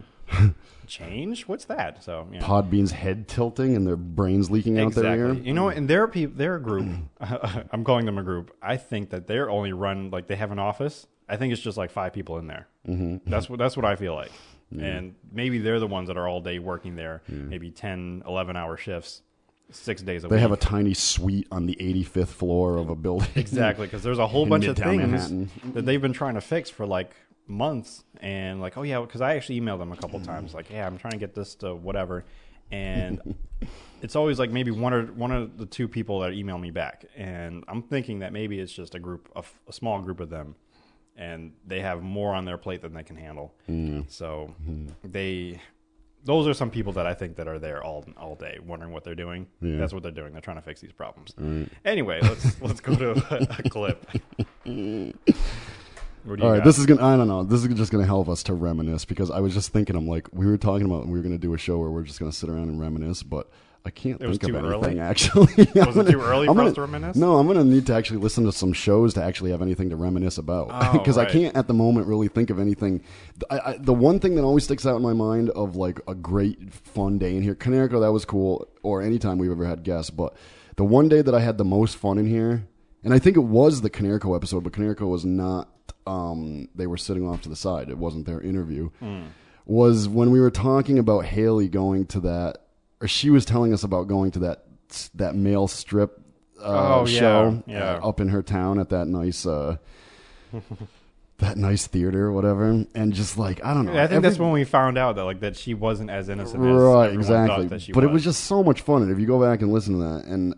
change. What's that? So yeah. Podbean's head tilting and their brains leaking out their ear. Exactly. You know, and they're people. They're a group. I'm calling them a group. I think that they're only run like they have an office. I think it's just like five people in there. Mm-hmm. That's what that's what I feel like. Yeah. And maybe they're the ones that are all day working there. Yeah. Maybe ten, eleven hour shifts, six days a They week. have a tiny suite on the eighty-fifth floor of a building. Exactly, because there's a whole In bunch of Midtown things Manhattan. that they've been trying to fix for like months, and like, oh yeah, because I actually emailed them a couple times, like, yeah, I'm trying to get this to whatever, and it's always like maybe one or one of the two people that email me back, and I'm thinking that maybe it's just a group, a, a small group of them, and they have more on their plate than they can handle. Mm. So mm. they. Those are some people that I think that are there all all day, wondering what they're doing. Yeah. That's what they're doing. They're trying to fix these problems. Right. Anyway, let's let's go to a, a clip. What do you All right, got? this is gonna. I don't know. This is just gonna help us to reminisce because I was just thinking. I'm like, we were talking about we were gonna do a show where we're just gonna sit around and reminisce, but I can't It was think of too anything early? actually. Was it too early I'm for gonna, us to reminisce? No, I'm gonna need to actually listen to some shows to actually have anything to reminisce about Oh, because I right. can't at the moment really think of anything. I, I, the one thing that always sticks out in my mind of like a great fun day in here, Canerico, that was cool, or anytime we've ever had guests, but the one day that I had the most fun in here, and I think it was the Canerico episode, but Canerico was not. Um, they were sitting off to the side. It wasn't their interview. Mm. Was when we were talking about Haley going to that, or she was telling us about going to that that male strip uh, Oh, yeah, show yeah. uh, up in her town at that nice uh, that nice theater or whatever, and just like I don't know. I think every- that's when we found out that like that she wasn't as innocent as right, everyone exactly. thought that she but was. it was just so much fun, and if you go back and listen to that, and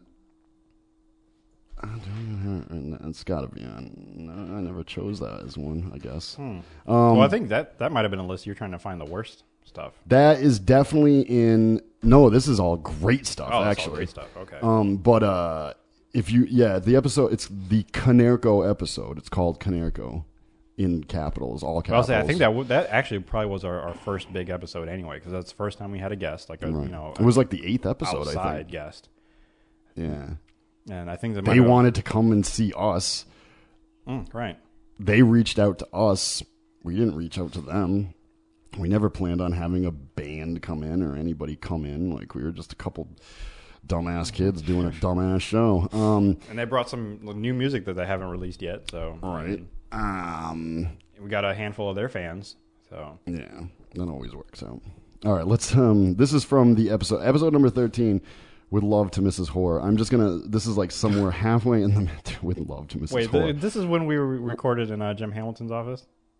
and it's got to be on. No, I never chose that as one. I guess. Hmm. Um, well, I think that that might have been a list. You're trying to find the worst stuff. That is definitely in. No, this is all great stuff. Oh, that's all actually, great stuff. Okay. Um, but uh, if you, yeah, the episode, it's the Canerco episode. It's called Canerco, in capitals, all I'll capitals. say I think that w- that actually probably was our, our first big episode anyway, because that's the first time we had a guest, like a Right. you know, It was like the eighth episode, I outside think. guest. Yeah, And I think that they might have- wanted to come and see us. Mm, right. They reached out to us. We didn't reach out to them. We never planned on having a band come in or anybody come in. Like we were just a couple dumbass kids doing a dumbass show. Um, And they brought some new music that they haven't released yet. So right. Um, we got a handful of their fans. So yeah, that always works out. All right, let's. Um, this is from the episode, episode number thirteen. With love to Missus Hoare. I'm just gonna. This is like somewhere halfway in the. With love to Missus wait, Hoare. th- this is when we were recorded in uh, Jim Hamilton's office.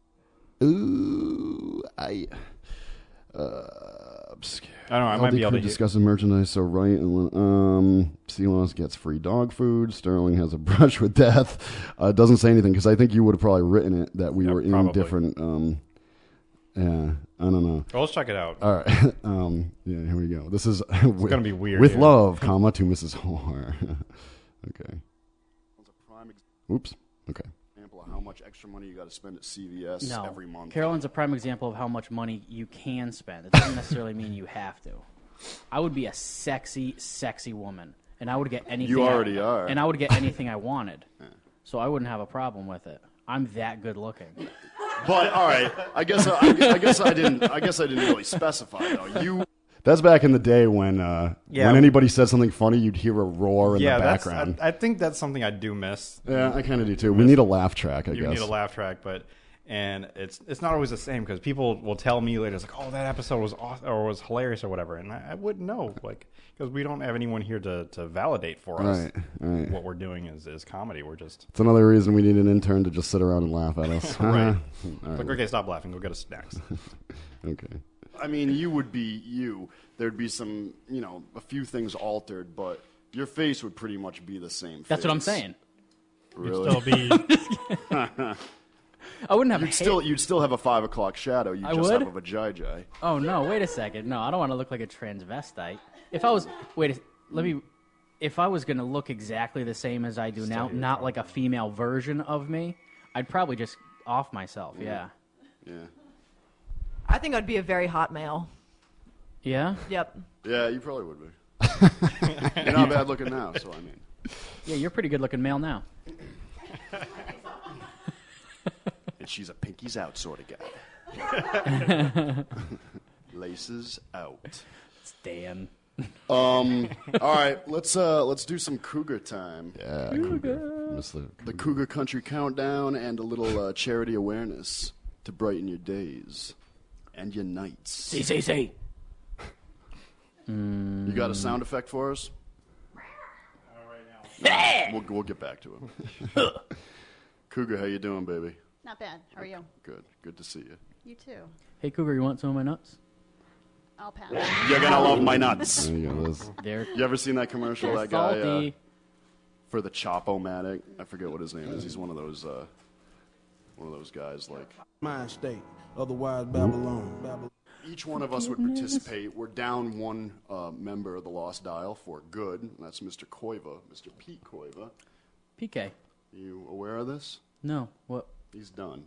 Ooh, I. Uh, obscure. I don't know. I L might D be able crew to hear. discusses merchandise. So right, and um, Sealos gets free dog food. Sterling has a brush with death. Uh, doesn't say anything because I think you would have probably written it that we Yeah, were in probably. different. Um, yeah, I don't know. Well, let's check it out. All right. Um, yeah, here we go. This is with, gonna be weird With here. love, comma to Missus Hoare. Okay. Oops. Okay. Example of how much extra money you got to spend at C V S No, every month. Carolyn's a prime example of how much money you can spend. It doesn't necessarily mean you have to. I would be a sexy, sexy woman, and I would get anything. You I- already are. and I would get anything I wanted, so I wouldn't have a problem with it. I'm that good looking. But all right, I guess I, I guess I didn't. I guess I didn't really specify though. You. That's back in the day when uh, Yeah. when anybody said something funny, you'd hear a roar in yeah, the that's. background. I, I think that's something I do miss. yeah, I kind of do too. We need a laugh track, I you guess. need a laugh track, but and it's it's not always the same because people will tell me later, it's like, oh, that episode was awesome, or was hilarious or whatever, and I, I wouldn't know, like, because we don't have anyone here to, to validate for us Right, right. what we're doing is, is comedy. We're just It's another reason we need an intern to just sit around and laugh at us. Right. All right. like, okay, stop laughing, go get us snacks. Okay. I mean, you would be you. Thered be some, you know, a few things altered, but your face would pretty much be the same. That's what I'm face. saying. Really? Still be I wouldn't have. You'd hair- still, you'd still have a five o'clock shadow. You I just would? have a vajayjay. Oh no! Wait a second. No, I don't want to look like a transvestite. If I was, wait, a- let me. If I was going to look exactly the same as I do now, not like a female version of me, I'd probably just off myself. Yeah. Yeah. I think I'd be a very hot male. Yeah. Yep. Yeah, you probably would be. You're not bad looking now, so I mean. Yeah, you're a pretty good looking male now. And she's a pinkies out sort of guy. Laces out. Stan. Um. All right. Let's uh. Let's do some cougar time. Yeah, cougar. Miss the, the Cougar Country Countdown and a little uh, charity awareness to brighten your days and your nights. See, see, see. You got a sound effect for us? No, we'll we'll get back to him. Cougar, how you doing, baby? Not bad. How are you? Good. Good to see you. You too. Hey, Cougar, you want some of my nuts? I'll pass. You're gonna love my nuts. There you go, Liz. They're You ever seen that commercial? they're That guy uh, salty. for the Chopo-Matic. I forget what his name is. He's one of those uh, one of those guys like. Mind state, otherwise Babylon. Babylon. Each one of us would participate. We're down one uh, member of the Lost Dial for good. And that's Mister Koiva, Mister Pete Koiva. P K. You aware of this? No. What? He's done.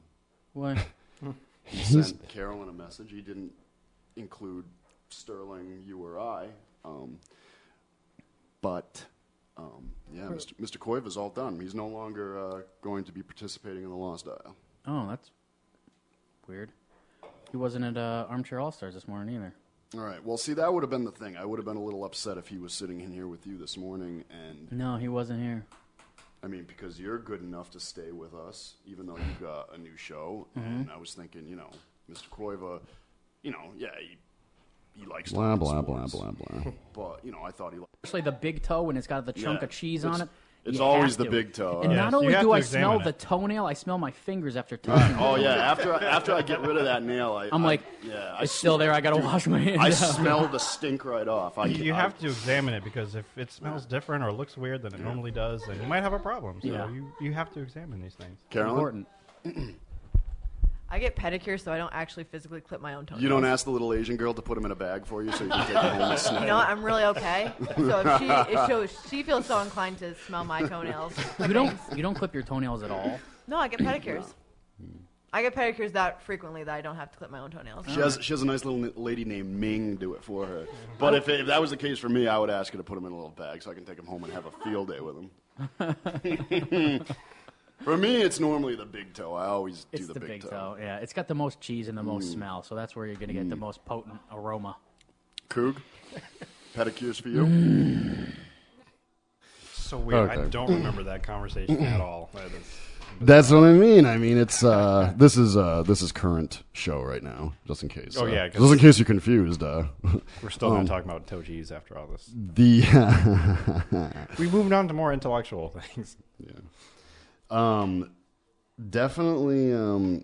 What? He sent Carolyn a message. He didn't include Sterling, you or I. Um, but, um, yeah, Mister Mister Koiv is all done. He's no longer uh, going to be participating in the Lost Isle. Oh, that's weird. He wasn't at uh, Armchair All-Stars this morning either. All right. Well, see, that would have been the thing. I would have been a little upset if he was sitting in here with you this morning. And No, he wasn't here. I mean, because you're good enough to stay with us, even though you've got a new show. Mhm. And I was thinking, you know, Mister Koiva, you know, yeah, he, he likes Blah, talking blah, blah, sports. blah, blah. But, you know, I thought he liked Especially the big toe when it's got the chunk Yeah. of cheese It's- on it. it's You always have the to. big toe. And Yeah, not so you only have do to I examine smell it. the toenail, I smell my fingers after touching it. Oh yeah, after after I get rid of that nail, I, I'm I- like, yeah, it's still there, I gotta dude, wash my hands I out. smell the stink right off. I, You, you I- have to examine it because if it smells different or looks weird than it normally does, then you might have a problem. So Yeah. you, you have to examine these things. Carolyn? Important. I get pedicures, so I don't actually physically clip my own toenails. You don't ask the little Asian girl to put them in a bag for you so you can take them home and sniff. You know what? I'm really okay. So if she, if shows, she feels so inclined to smell my toenails. You don't you don't clip your toenails at all. No, I get pedicures. I get pedicures that frequently that I don't have to clip my own toenails. She has she has a nice little n- lady named Ming do it for her. But if, if that was the case for me, I would ask her to put them in a little bag so I can take them home and have a field day with them. For me, it's normally the big toe. I always It's do the, the big, big toe. toe. Yeah, it's got the most cheese and the most Mm. smell, so that's where you're gonna get the Mm. most potent aroma. Coog, pedicures for you. So weird. I Okay. don't remember that conversation at all. That is, That's what I mean. I mean, it's uh, this is uh, this is current show right now, just in case. Oh, uh, yeah, 'cause- just in case you're confused. Uh, We're still going um, to talk about toe cheese after all this. The we moved on to more intellectual things. Yeah. Um, definitely. Um,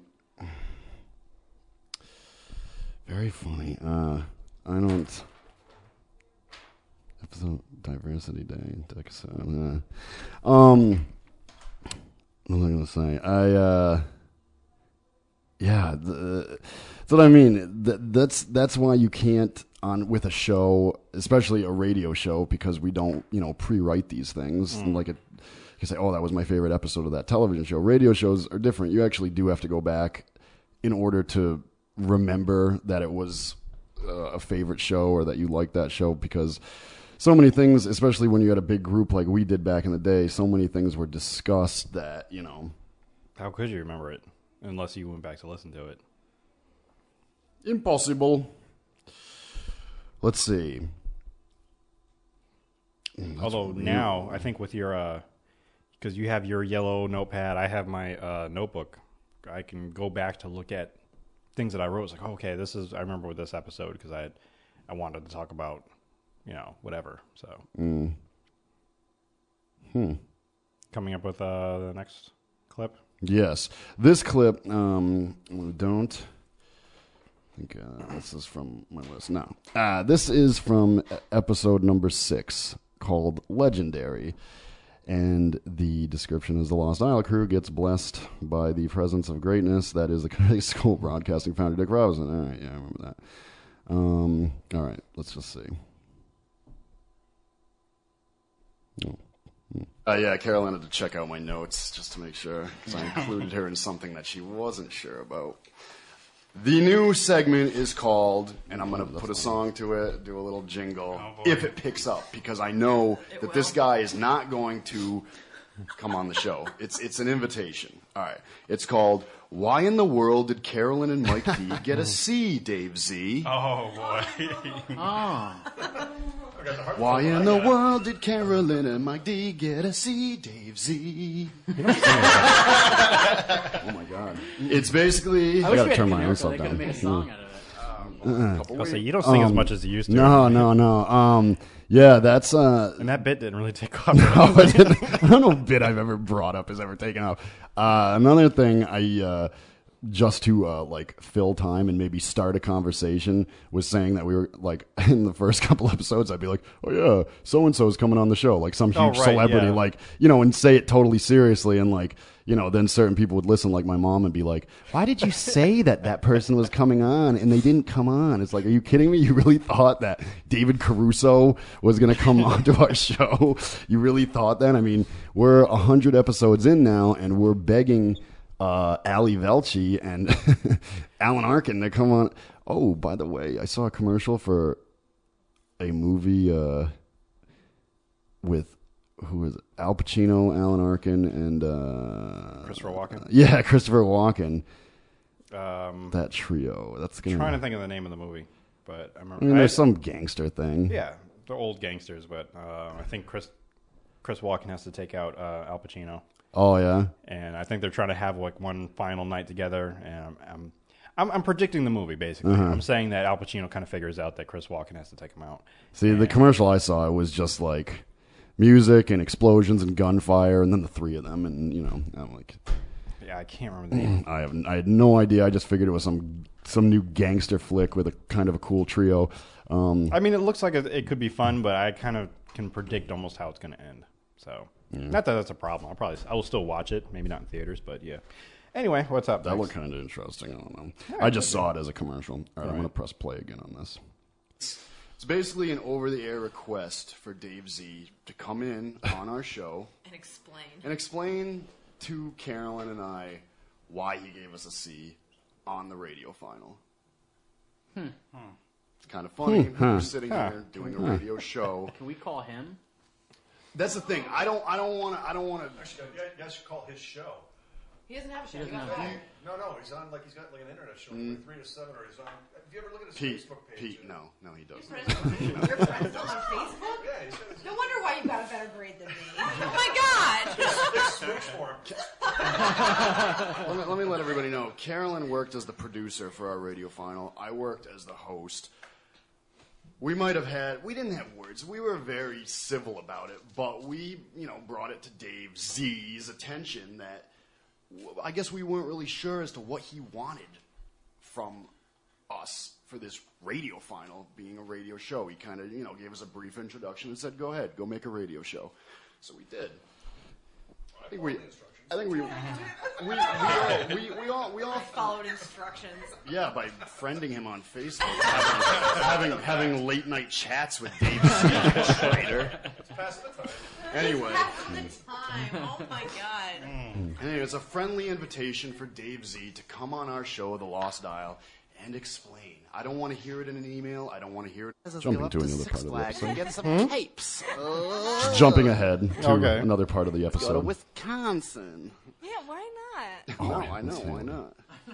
very funny. Uh, I don't. Episode Diversity Day. Episode, uh, um, what was I gonna say? I. Uh, yeah, the, that's what I mean. That, that's that's why you can't on with a show, especially a radio show, because we don't, you know, pre-write these things. Mm. Like it, you can say, "Oh, that was my favorite episode of that television show." Radio shows are different. You actually do have to go back in order to remember that it was uh, a favorite show or that you liked that show, because so many things, especially when you had a big group like we did back in the day, so many things were discussed that, you know. How could you remember it unless you went back to listen to it? Impossible. Let's see. Although weird. now, I think with your, because you have your yellow notepad, I have my uh, notebook. I can go back to look at things that I wrote. It's like, oh, okay, this is. I remember with this episode because I, had, I wanted to talk about, you know, whatever. So, Mm. Hmm. coming up with uh, the next clip. Yes, this clip. Um, don't. I think uh, this is from my list. No, uh, this is from episode number six, called "Legendary," and the description is: the Lost Isle crew gets blessed by the presence of greatness that is the Connecticut School Broadcasting founder Dick Robinson. All right, yeah, I remember that. Um, all right, let's just see. Oh. Uh, yeah, Carolyn had to check out my notes just to make sure, because I included her in something that she wasn't sure about. The new segment is called, and I'm going to put a song to it, do a little jingle, if it picks up, because I know that this guy is not going to come on the show. It's it's an invitation. All right. It's called, Why in the World Did Carolyn and Mike D Get a C, Dave Z? Oh, boy. Oh. Why in the world did Carolyn and Mike D get a C, Dave Z? Oh my God! It's basically. I I, wish gotta we had turn a my numerical, house up they could've down. made a song out of it. Uh-uh. I'll say, you don't sing as much as you used to. No, no, no. Um, yeah, that's. Uh, and that bit didn't really take off. No, it didn't. I don't know a bit I've ever brought up has ever taken off. Uh, another thing I. Uh, just to uh, like fill time and maybe start a conversation, was saying that we were like in the first couple episodes I'd be like, oh yeah, so and so is coming on the show, like some huge Oh, right, celebrity, yeah. like, you know, and say it totally seriously, and like, you know, then certain people would listen, like my mom, and be like, why did you say that that person was coming on and they didn't come on? It's like, are you kidding me? You really thought that David Caruso was going to come onto our show? You really thought that? I mean, we're a hundred episodes in now, and we're begging uh, Ali Velci and Alan Arkin to come on. Oh, by the way, I saw a commercial for a movie uh, with, who is it? Al Pacino, Alan Arkin, and... Uh, Christopher Walken? Yeah, Christopher Walken. Um, that trio. That's gonna... I'm trying to think of the name of the movie, but I remember... I mean, there's I, some gangster thing. Yeah, they're old gangsters, but uh, I think Chris Chris Walken has to take out uh, Al Pacino. Oh, yeah? And I think they're trying to have like one final night together, and I'm... I'm I'm, I'm predicting the movie, basically. Uh-huh. I'm saying that Al Pacino kind of figures out that Chris Walken has to take him out. See, and the commercial I saw was just like music and explosions and gunfire, and then the three of them, and you know, I'm like, yeah, I can't remember the name. I have, I had no idea. I just figured it was some some new gangster flick with a kind of a cool trio. Um, I mean, it looks like it, it could be fun, but I kind of can predict almost how it's going to end. So, yeah. not that that's a problem. I'll probably I will still watch it, maybe not in theaters, but yeah. Anyway, what's up? That next? looked kind of interesting. I don't know. Yeah, I just saw it as a commercial. All right, All I'm right. going to press play again on this. It's basically an over-the-air request for Dave Z to come in on our show And explain. and explain to Carolyn and I why he gave us a C on the radio final. Hmm. It's kind of funny. Hmm, huh. We're sitting Huh. here doing a Huh. radio show. Can we call him? That's the thing. I don't. I don't want to. I don't want to. Actually, you guys should call his show. He doesn't have a show. He He doesn't got have a fired. No, no, he's on like he's got like an internet show, Mm. like three to seven, or he's on. Have you ever looked at his Pete. Facebook page? Pete. No. No, he doesn't. Your friends on Facebook? Yeah, he's got his. No wonder why you got a better grade than me. Oh my god! Switch for him. let, me, let me let everybody know. Carolyn worked as the producer for our radio final. I worked as the host. We might have had, we didn't have words. We were very civil about it, but we, you know, brought it to Dave Z's attention that I guess we weren't really sure as to what he wanted from us for this radio final, being a radio show. He kind of, you know, gave us a brief introduction and said, go ahead, go make a radio show. So we did. I think we, I think we, we, we, all, we, we all, we all followed instructions. Yeah, by friending him on Facebook, having, having, having late night chats with Dave Z. Schrader. Anyway. It's past the time. Oh my god. Anyway, it's a friendly invitation for Dave Z to come on our show, The Lost Dial, and explain. I don't want to hear it in an email. I don't want to hear it. Jumping to another part of the episode. Get some Hmm? capes. Just jumping ahead to Okay. another part of the Let's go to episode. Wisconsin. Yeah, why not? Oh, I know, why not?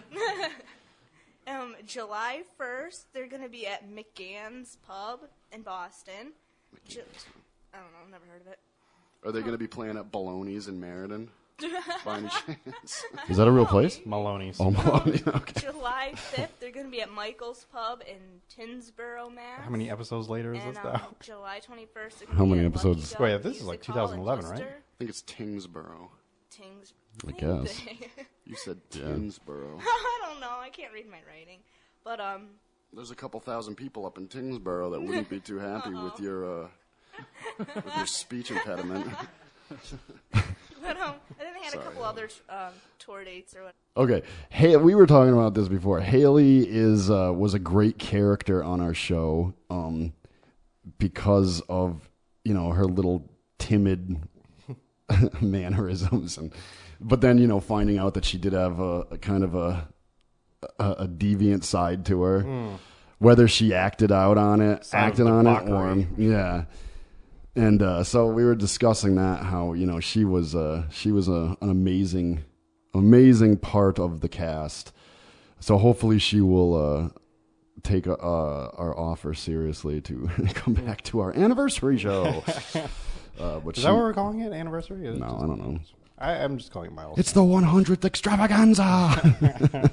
um, July first, they're going to be at McGann's Pub in Boston. Ju- I don't know, never heard of it. Are they going to be playing at Baloney's in Meriden? By any chance? Is that a real place? Maloney's. Oh, Maloney. Okay. July fifth, they're going to be at Michael's Pub in Tinsboro, Mass. How many episodes later is and, this um, now? July twenty-first, they're How gonna many be at Lucky episodes? Dog Wait, this is Music like Hall twenty in eleven, right? Worcester. I think it's Tingsboro. Tings. I guess. Same thing. You said Yeah. Tingsboro. I don't know. I can't read my writing. But, um, There's a couple thousand people up in Tingsboro that wouldn't be too happy with your uh, with your speech impediment. but, um, I think they had Sorry. a couple other um, tour dates or what. Okay, hey, we were talking about this before. Haley is uh, was a great character on our show um, because of you know her little timid mannerisms, and but then you know finding out that she did have a, a kind of a, a a deviant side to her, Mm. whether she acted out on it, Side of acted on it, or debauchery. yeah. And uh, so we were discussing that how you know she was uh, she was a, an amazing amazing part of the cast. So hopefully she will uh, take uh, our offer seriously to come back to our anniversary show. Uh, but Is she, that what we're calling it? Anniversary? Is it No, just- I don't know. I, I'm just calling it my old. It's the one hundredth extravaganza.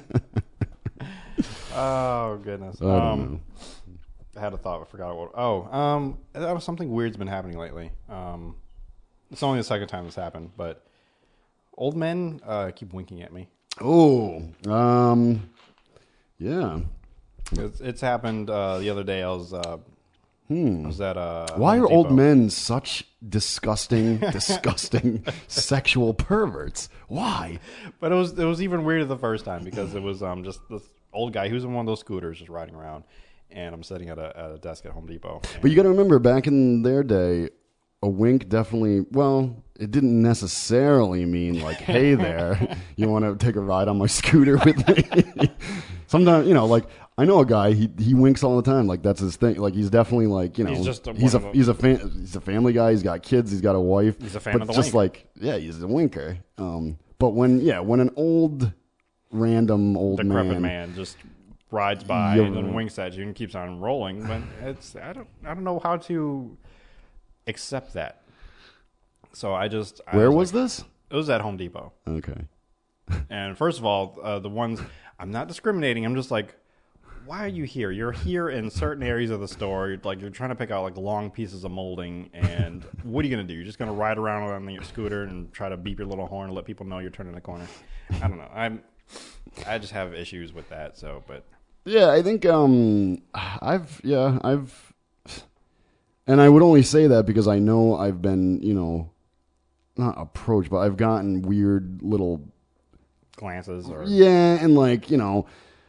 Oh goodness. I don't Um, know. I had a thought. I forgot what. Oh, um, that was something weird's been happening lately. Um, it's only the second time this happened, but old men uh, keep winking at me. Oh, um, yeah. It's, it's happened uh, the other day. I was. Uh, Hmm. I was at. Uh, Why Home are old Depot. men such disgusting, disgusting sexual perverts? Why? But it was it was even weirder the first time because it was um just this old guy who's in one of those scooters just riding around, and I'm sitting at a, at a desk at Home Depot. But you got to remember, back in their day, a wink definitely, well, it didn't necessarily mean like, hey there, you want to take a ride on my scooter with me? Sometimes, you know, like, I know a guy, he he winks all the time. Like, that's his thing. Like, he's definitely like, you know, He's just a- he's a, one of he's a, fan, he's a family guy. He's got kids. He's got a wife. He's a fan but of the just wink. like, yeah, he's a winker. Um, but when, yeah, when an old, random old decrepit man, man just rides by Yeah. and then winks at you and keeps on rolling, but it's I don't I don't know how to accept that. So I just I Where was was like- this? It was at Home Depot. Okay. And first of all, uh, the ones I'm not discriminating. I'm just like, why are you here? You're here in certain areas of the store. You're, like you're trying to pick out like long pieces of molding, and what are you gonna do? You're just gonna ride around on your scooter and try to beep your little horn and let people know you're turning the corner. I don't know. I'm I just have issues with that. So, but Yeah, I think um, I've yeah I've, and I would only say that because I know I've been you know, not approached, but I've gotten weird little glances or yeah, and like you know,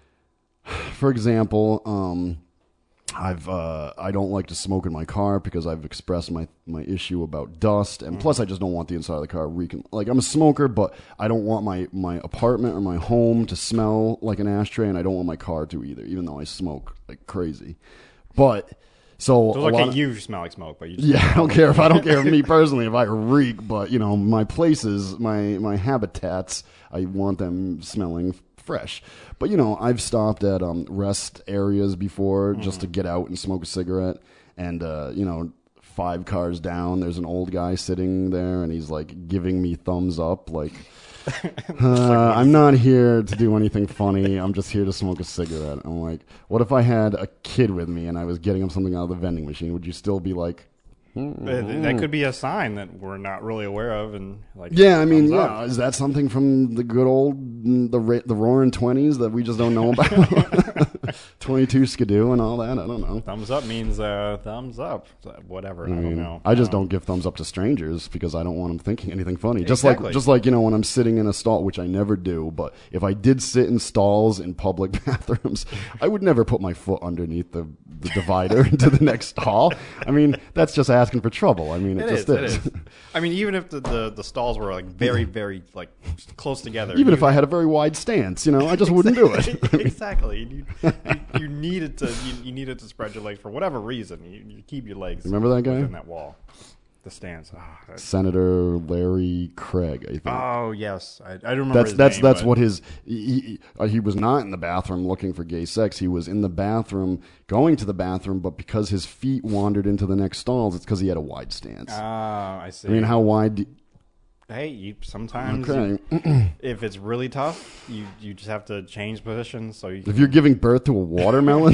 for example, um, I've uh, I don't like to smoke in my car because I've expressed my my issue about dust, and plus I just don't want the inside of the car reeking. Like I'm a smoker, but I don't want my my apartment or my home to smell like an ashtray, and I don't want my car to either, even though I smoke like crazy. But so So a it's lot okay, of- you smell like smoke, but you just yeah, I don't care if I don't care if me personally if I reek, but you know my places, my my habitats, I want them smelling fresh. But you know I've stopped at um, rest areas before just to get out and smoke a cigarette, and uh, you know five cars down, there's an old guy sitting there, and he's like giving me thumbs up, like. Uh, I'm not here to do anything funny. I'm just here to smoke a cigarette. I'm like, what if I had a kid with me and I was getting him something out of the vending machine? Would you still be like, hmm, That that could be a sign that we're not really aware of, and like yeah, I mean, thumbs yeah, up. is that something from the good old the ra- the roaring twenties that we just don't know about? twenty-two skidoo and all that. I don't know. Thumbs up means uh, thumbs up, So, whatever. I, I don't mean, know. I just Um, don't give thumbs up to strangers because I don't want them thinking anything funny. Just Exactly. like, just like you know, when I'm sitting in a stall, which I never do, but if I did sit in stalls in public bathrooms, I would never put my foot underneath the, the divider into the next stall. I mean, that's just asking for trouble. I mean, it, It just is, is. it is. I mean, even if the, the, the stalls were like very, very like close together, Even you- if I had a very wide stance, you know, I just wouldn't do it. I mean, exactly. You, you, you needed to you, you needed to spread your legs for whatever reason. You, you keep your legs. Remember that guy? within that wall, the stance. Oh, that- Senator Larry Craig, I think. oh yes, I, I don't remember. That's his that's name, that's but- what his he, he, uh, he was not in the bathroom looking for gay sex. He was in the bathroom going to the bathroom, but because his feet wandered into the next stalls, it's because he had a wide stance. Ah, I see. I mean, how wide? Do, Hey, you sometimes Okay. you- if it's really tough, you you just have to change positions. So you if you're giving birth to a watermelon,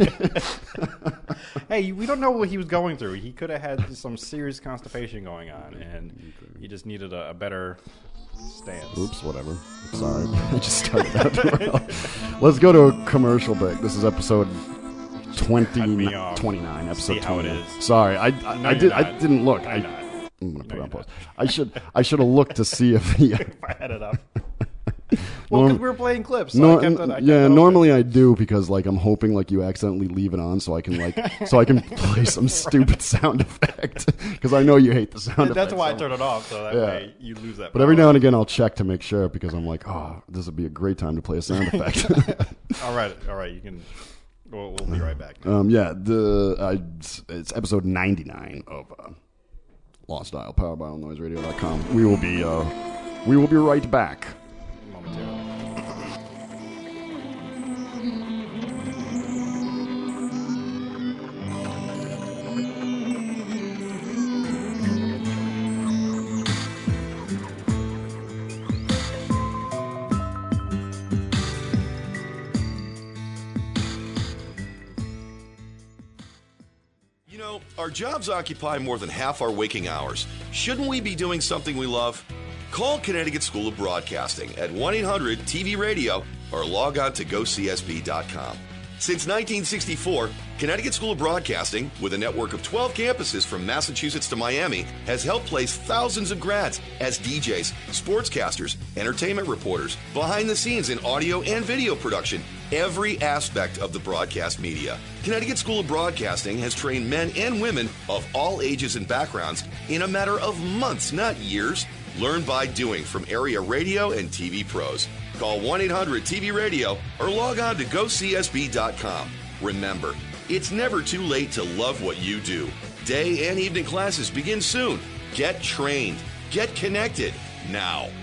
hey, we don't know what he was going through. He could have had some serious constipation going on, and he just needed a, a better stance. oops, whatever. Sorry, I just started out too early. Let's go to a commercial break. This is episode twenty, me off. twenty-nine. Episode See how it twenty-nine. is. Sorry, I I, No, I you're did I not. didn't look. No, I, you're not. I'm gonna put No, it on you're pause. I should I should have looked to see if the. If I had it up. Well, because we were playing clips. So No, I kept it, I kept yeah, it open. normally I do because like I'm hoping like you accidentally leave it on so I can like so I can play some stupid sound effect because I know you hate the sound effect. That's why I so- turned it off, so that Yeah. way you lose that. But every power. now and again I'll check to make sure because I'm like, oh, this would be a great time to play a sound effect. all right, all right, you can. We'll, we'll be right back. um, yeah, the uh, it's, it's episode ninety-nine of uh, Lost Isle, powered by all noise radio dot com. We will be uh, we will be right back. Momentarily. You know, our jobs occupy more than half our waking hours. Shouldn't we be doing something we love? Call Connecticut School of Broadcasting at one eight hundred T V radio or log on to go C S B dot com. Since nineteen sixty-four, Connecticut School of Broadcasting, with a network of twelve campuses from Massachusetts to Miami, has helped place thousands of grads as D Js, sportscasters, entertainment reporters, behind the scenes in audio and video production, every aspect of the broadcast media. Connecticut School of Broadcasting has trained men and women of all ages and backgrounds in a matter of months, not years. Learn by doing from area radio and T V pros. Call one eight hundred T V radio or log on to go c s b dot com. Remember, it's never too late to love what you do. Day and evening classes begin soon. Get trained. Get connected now.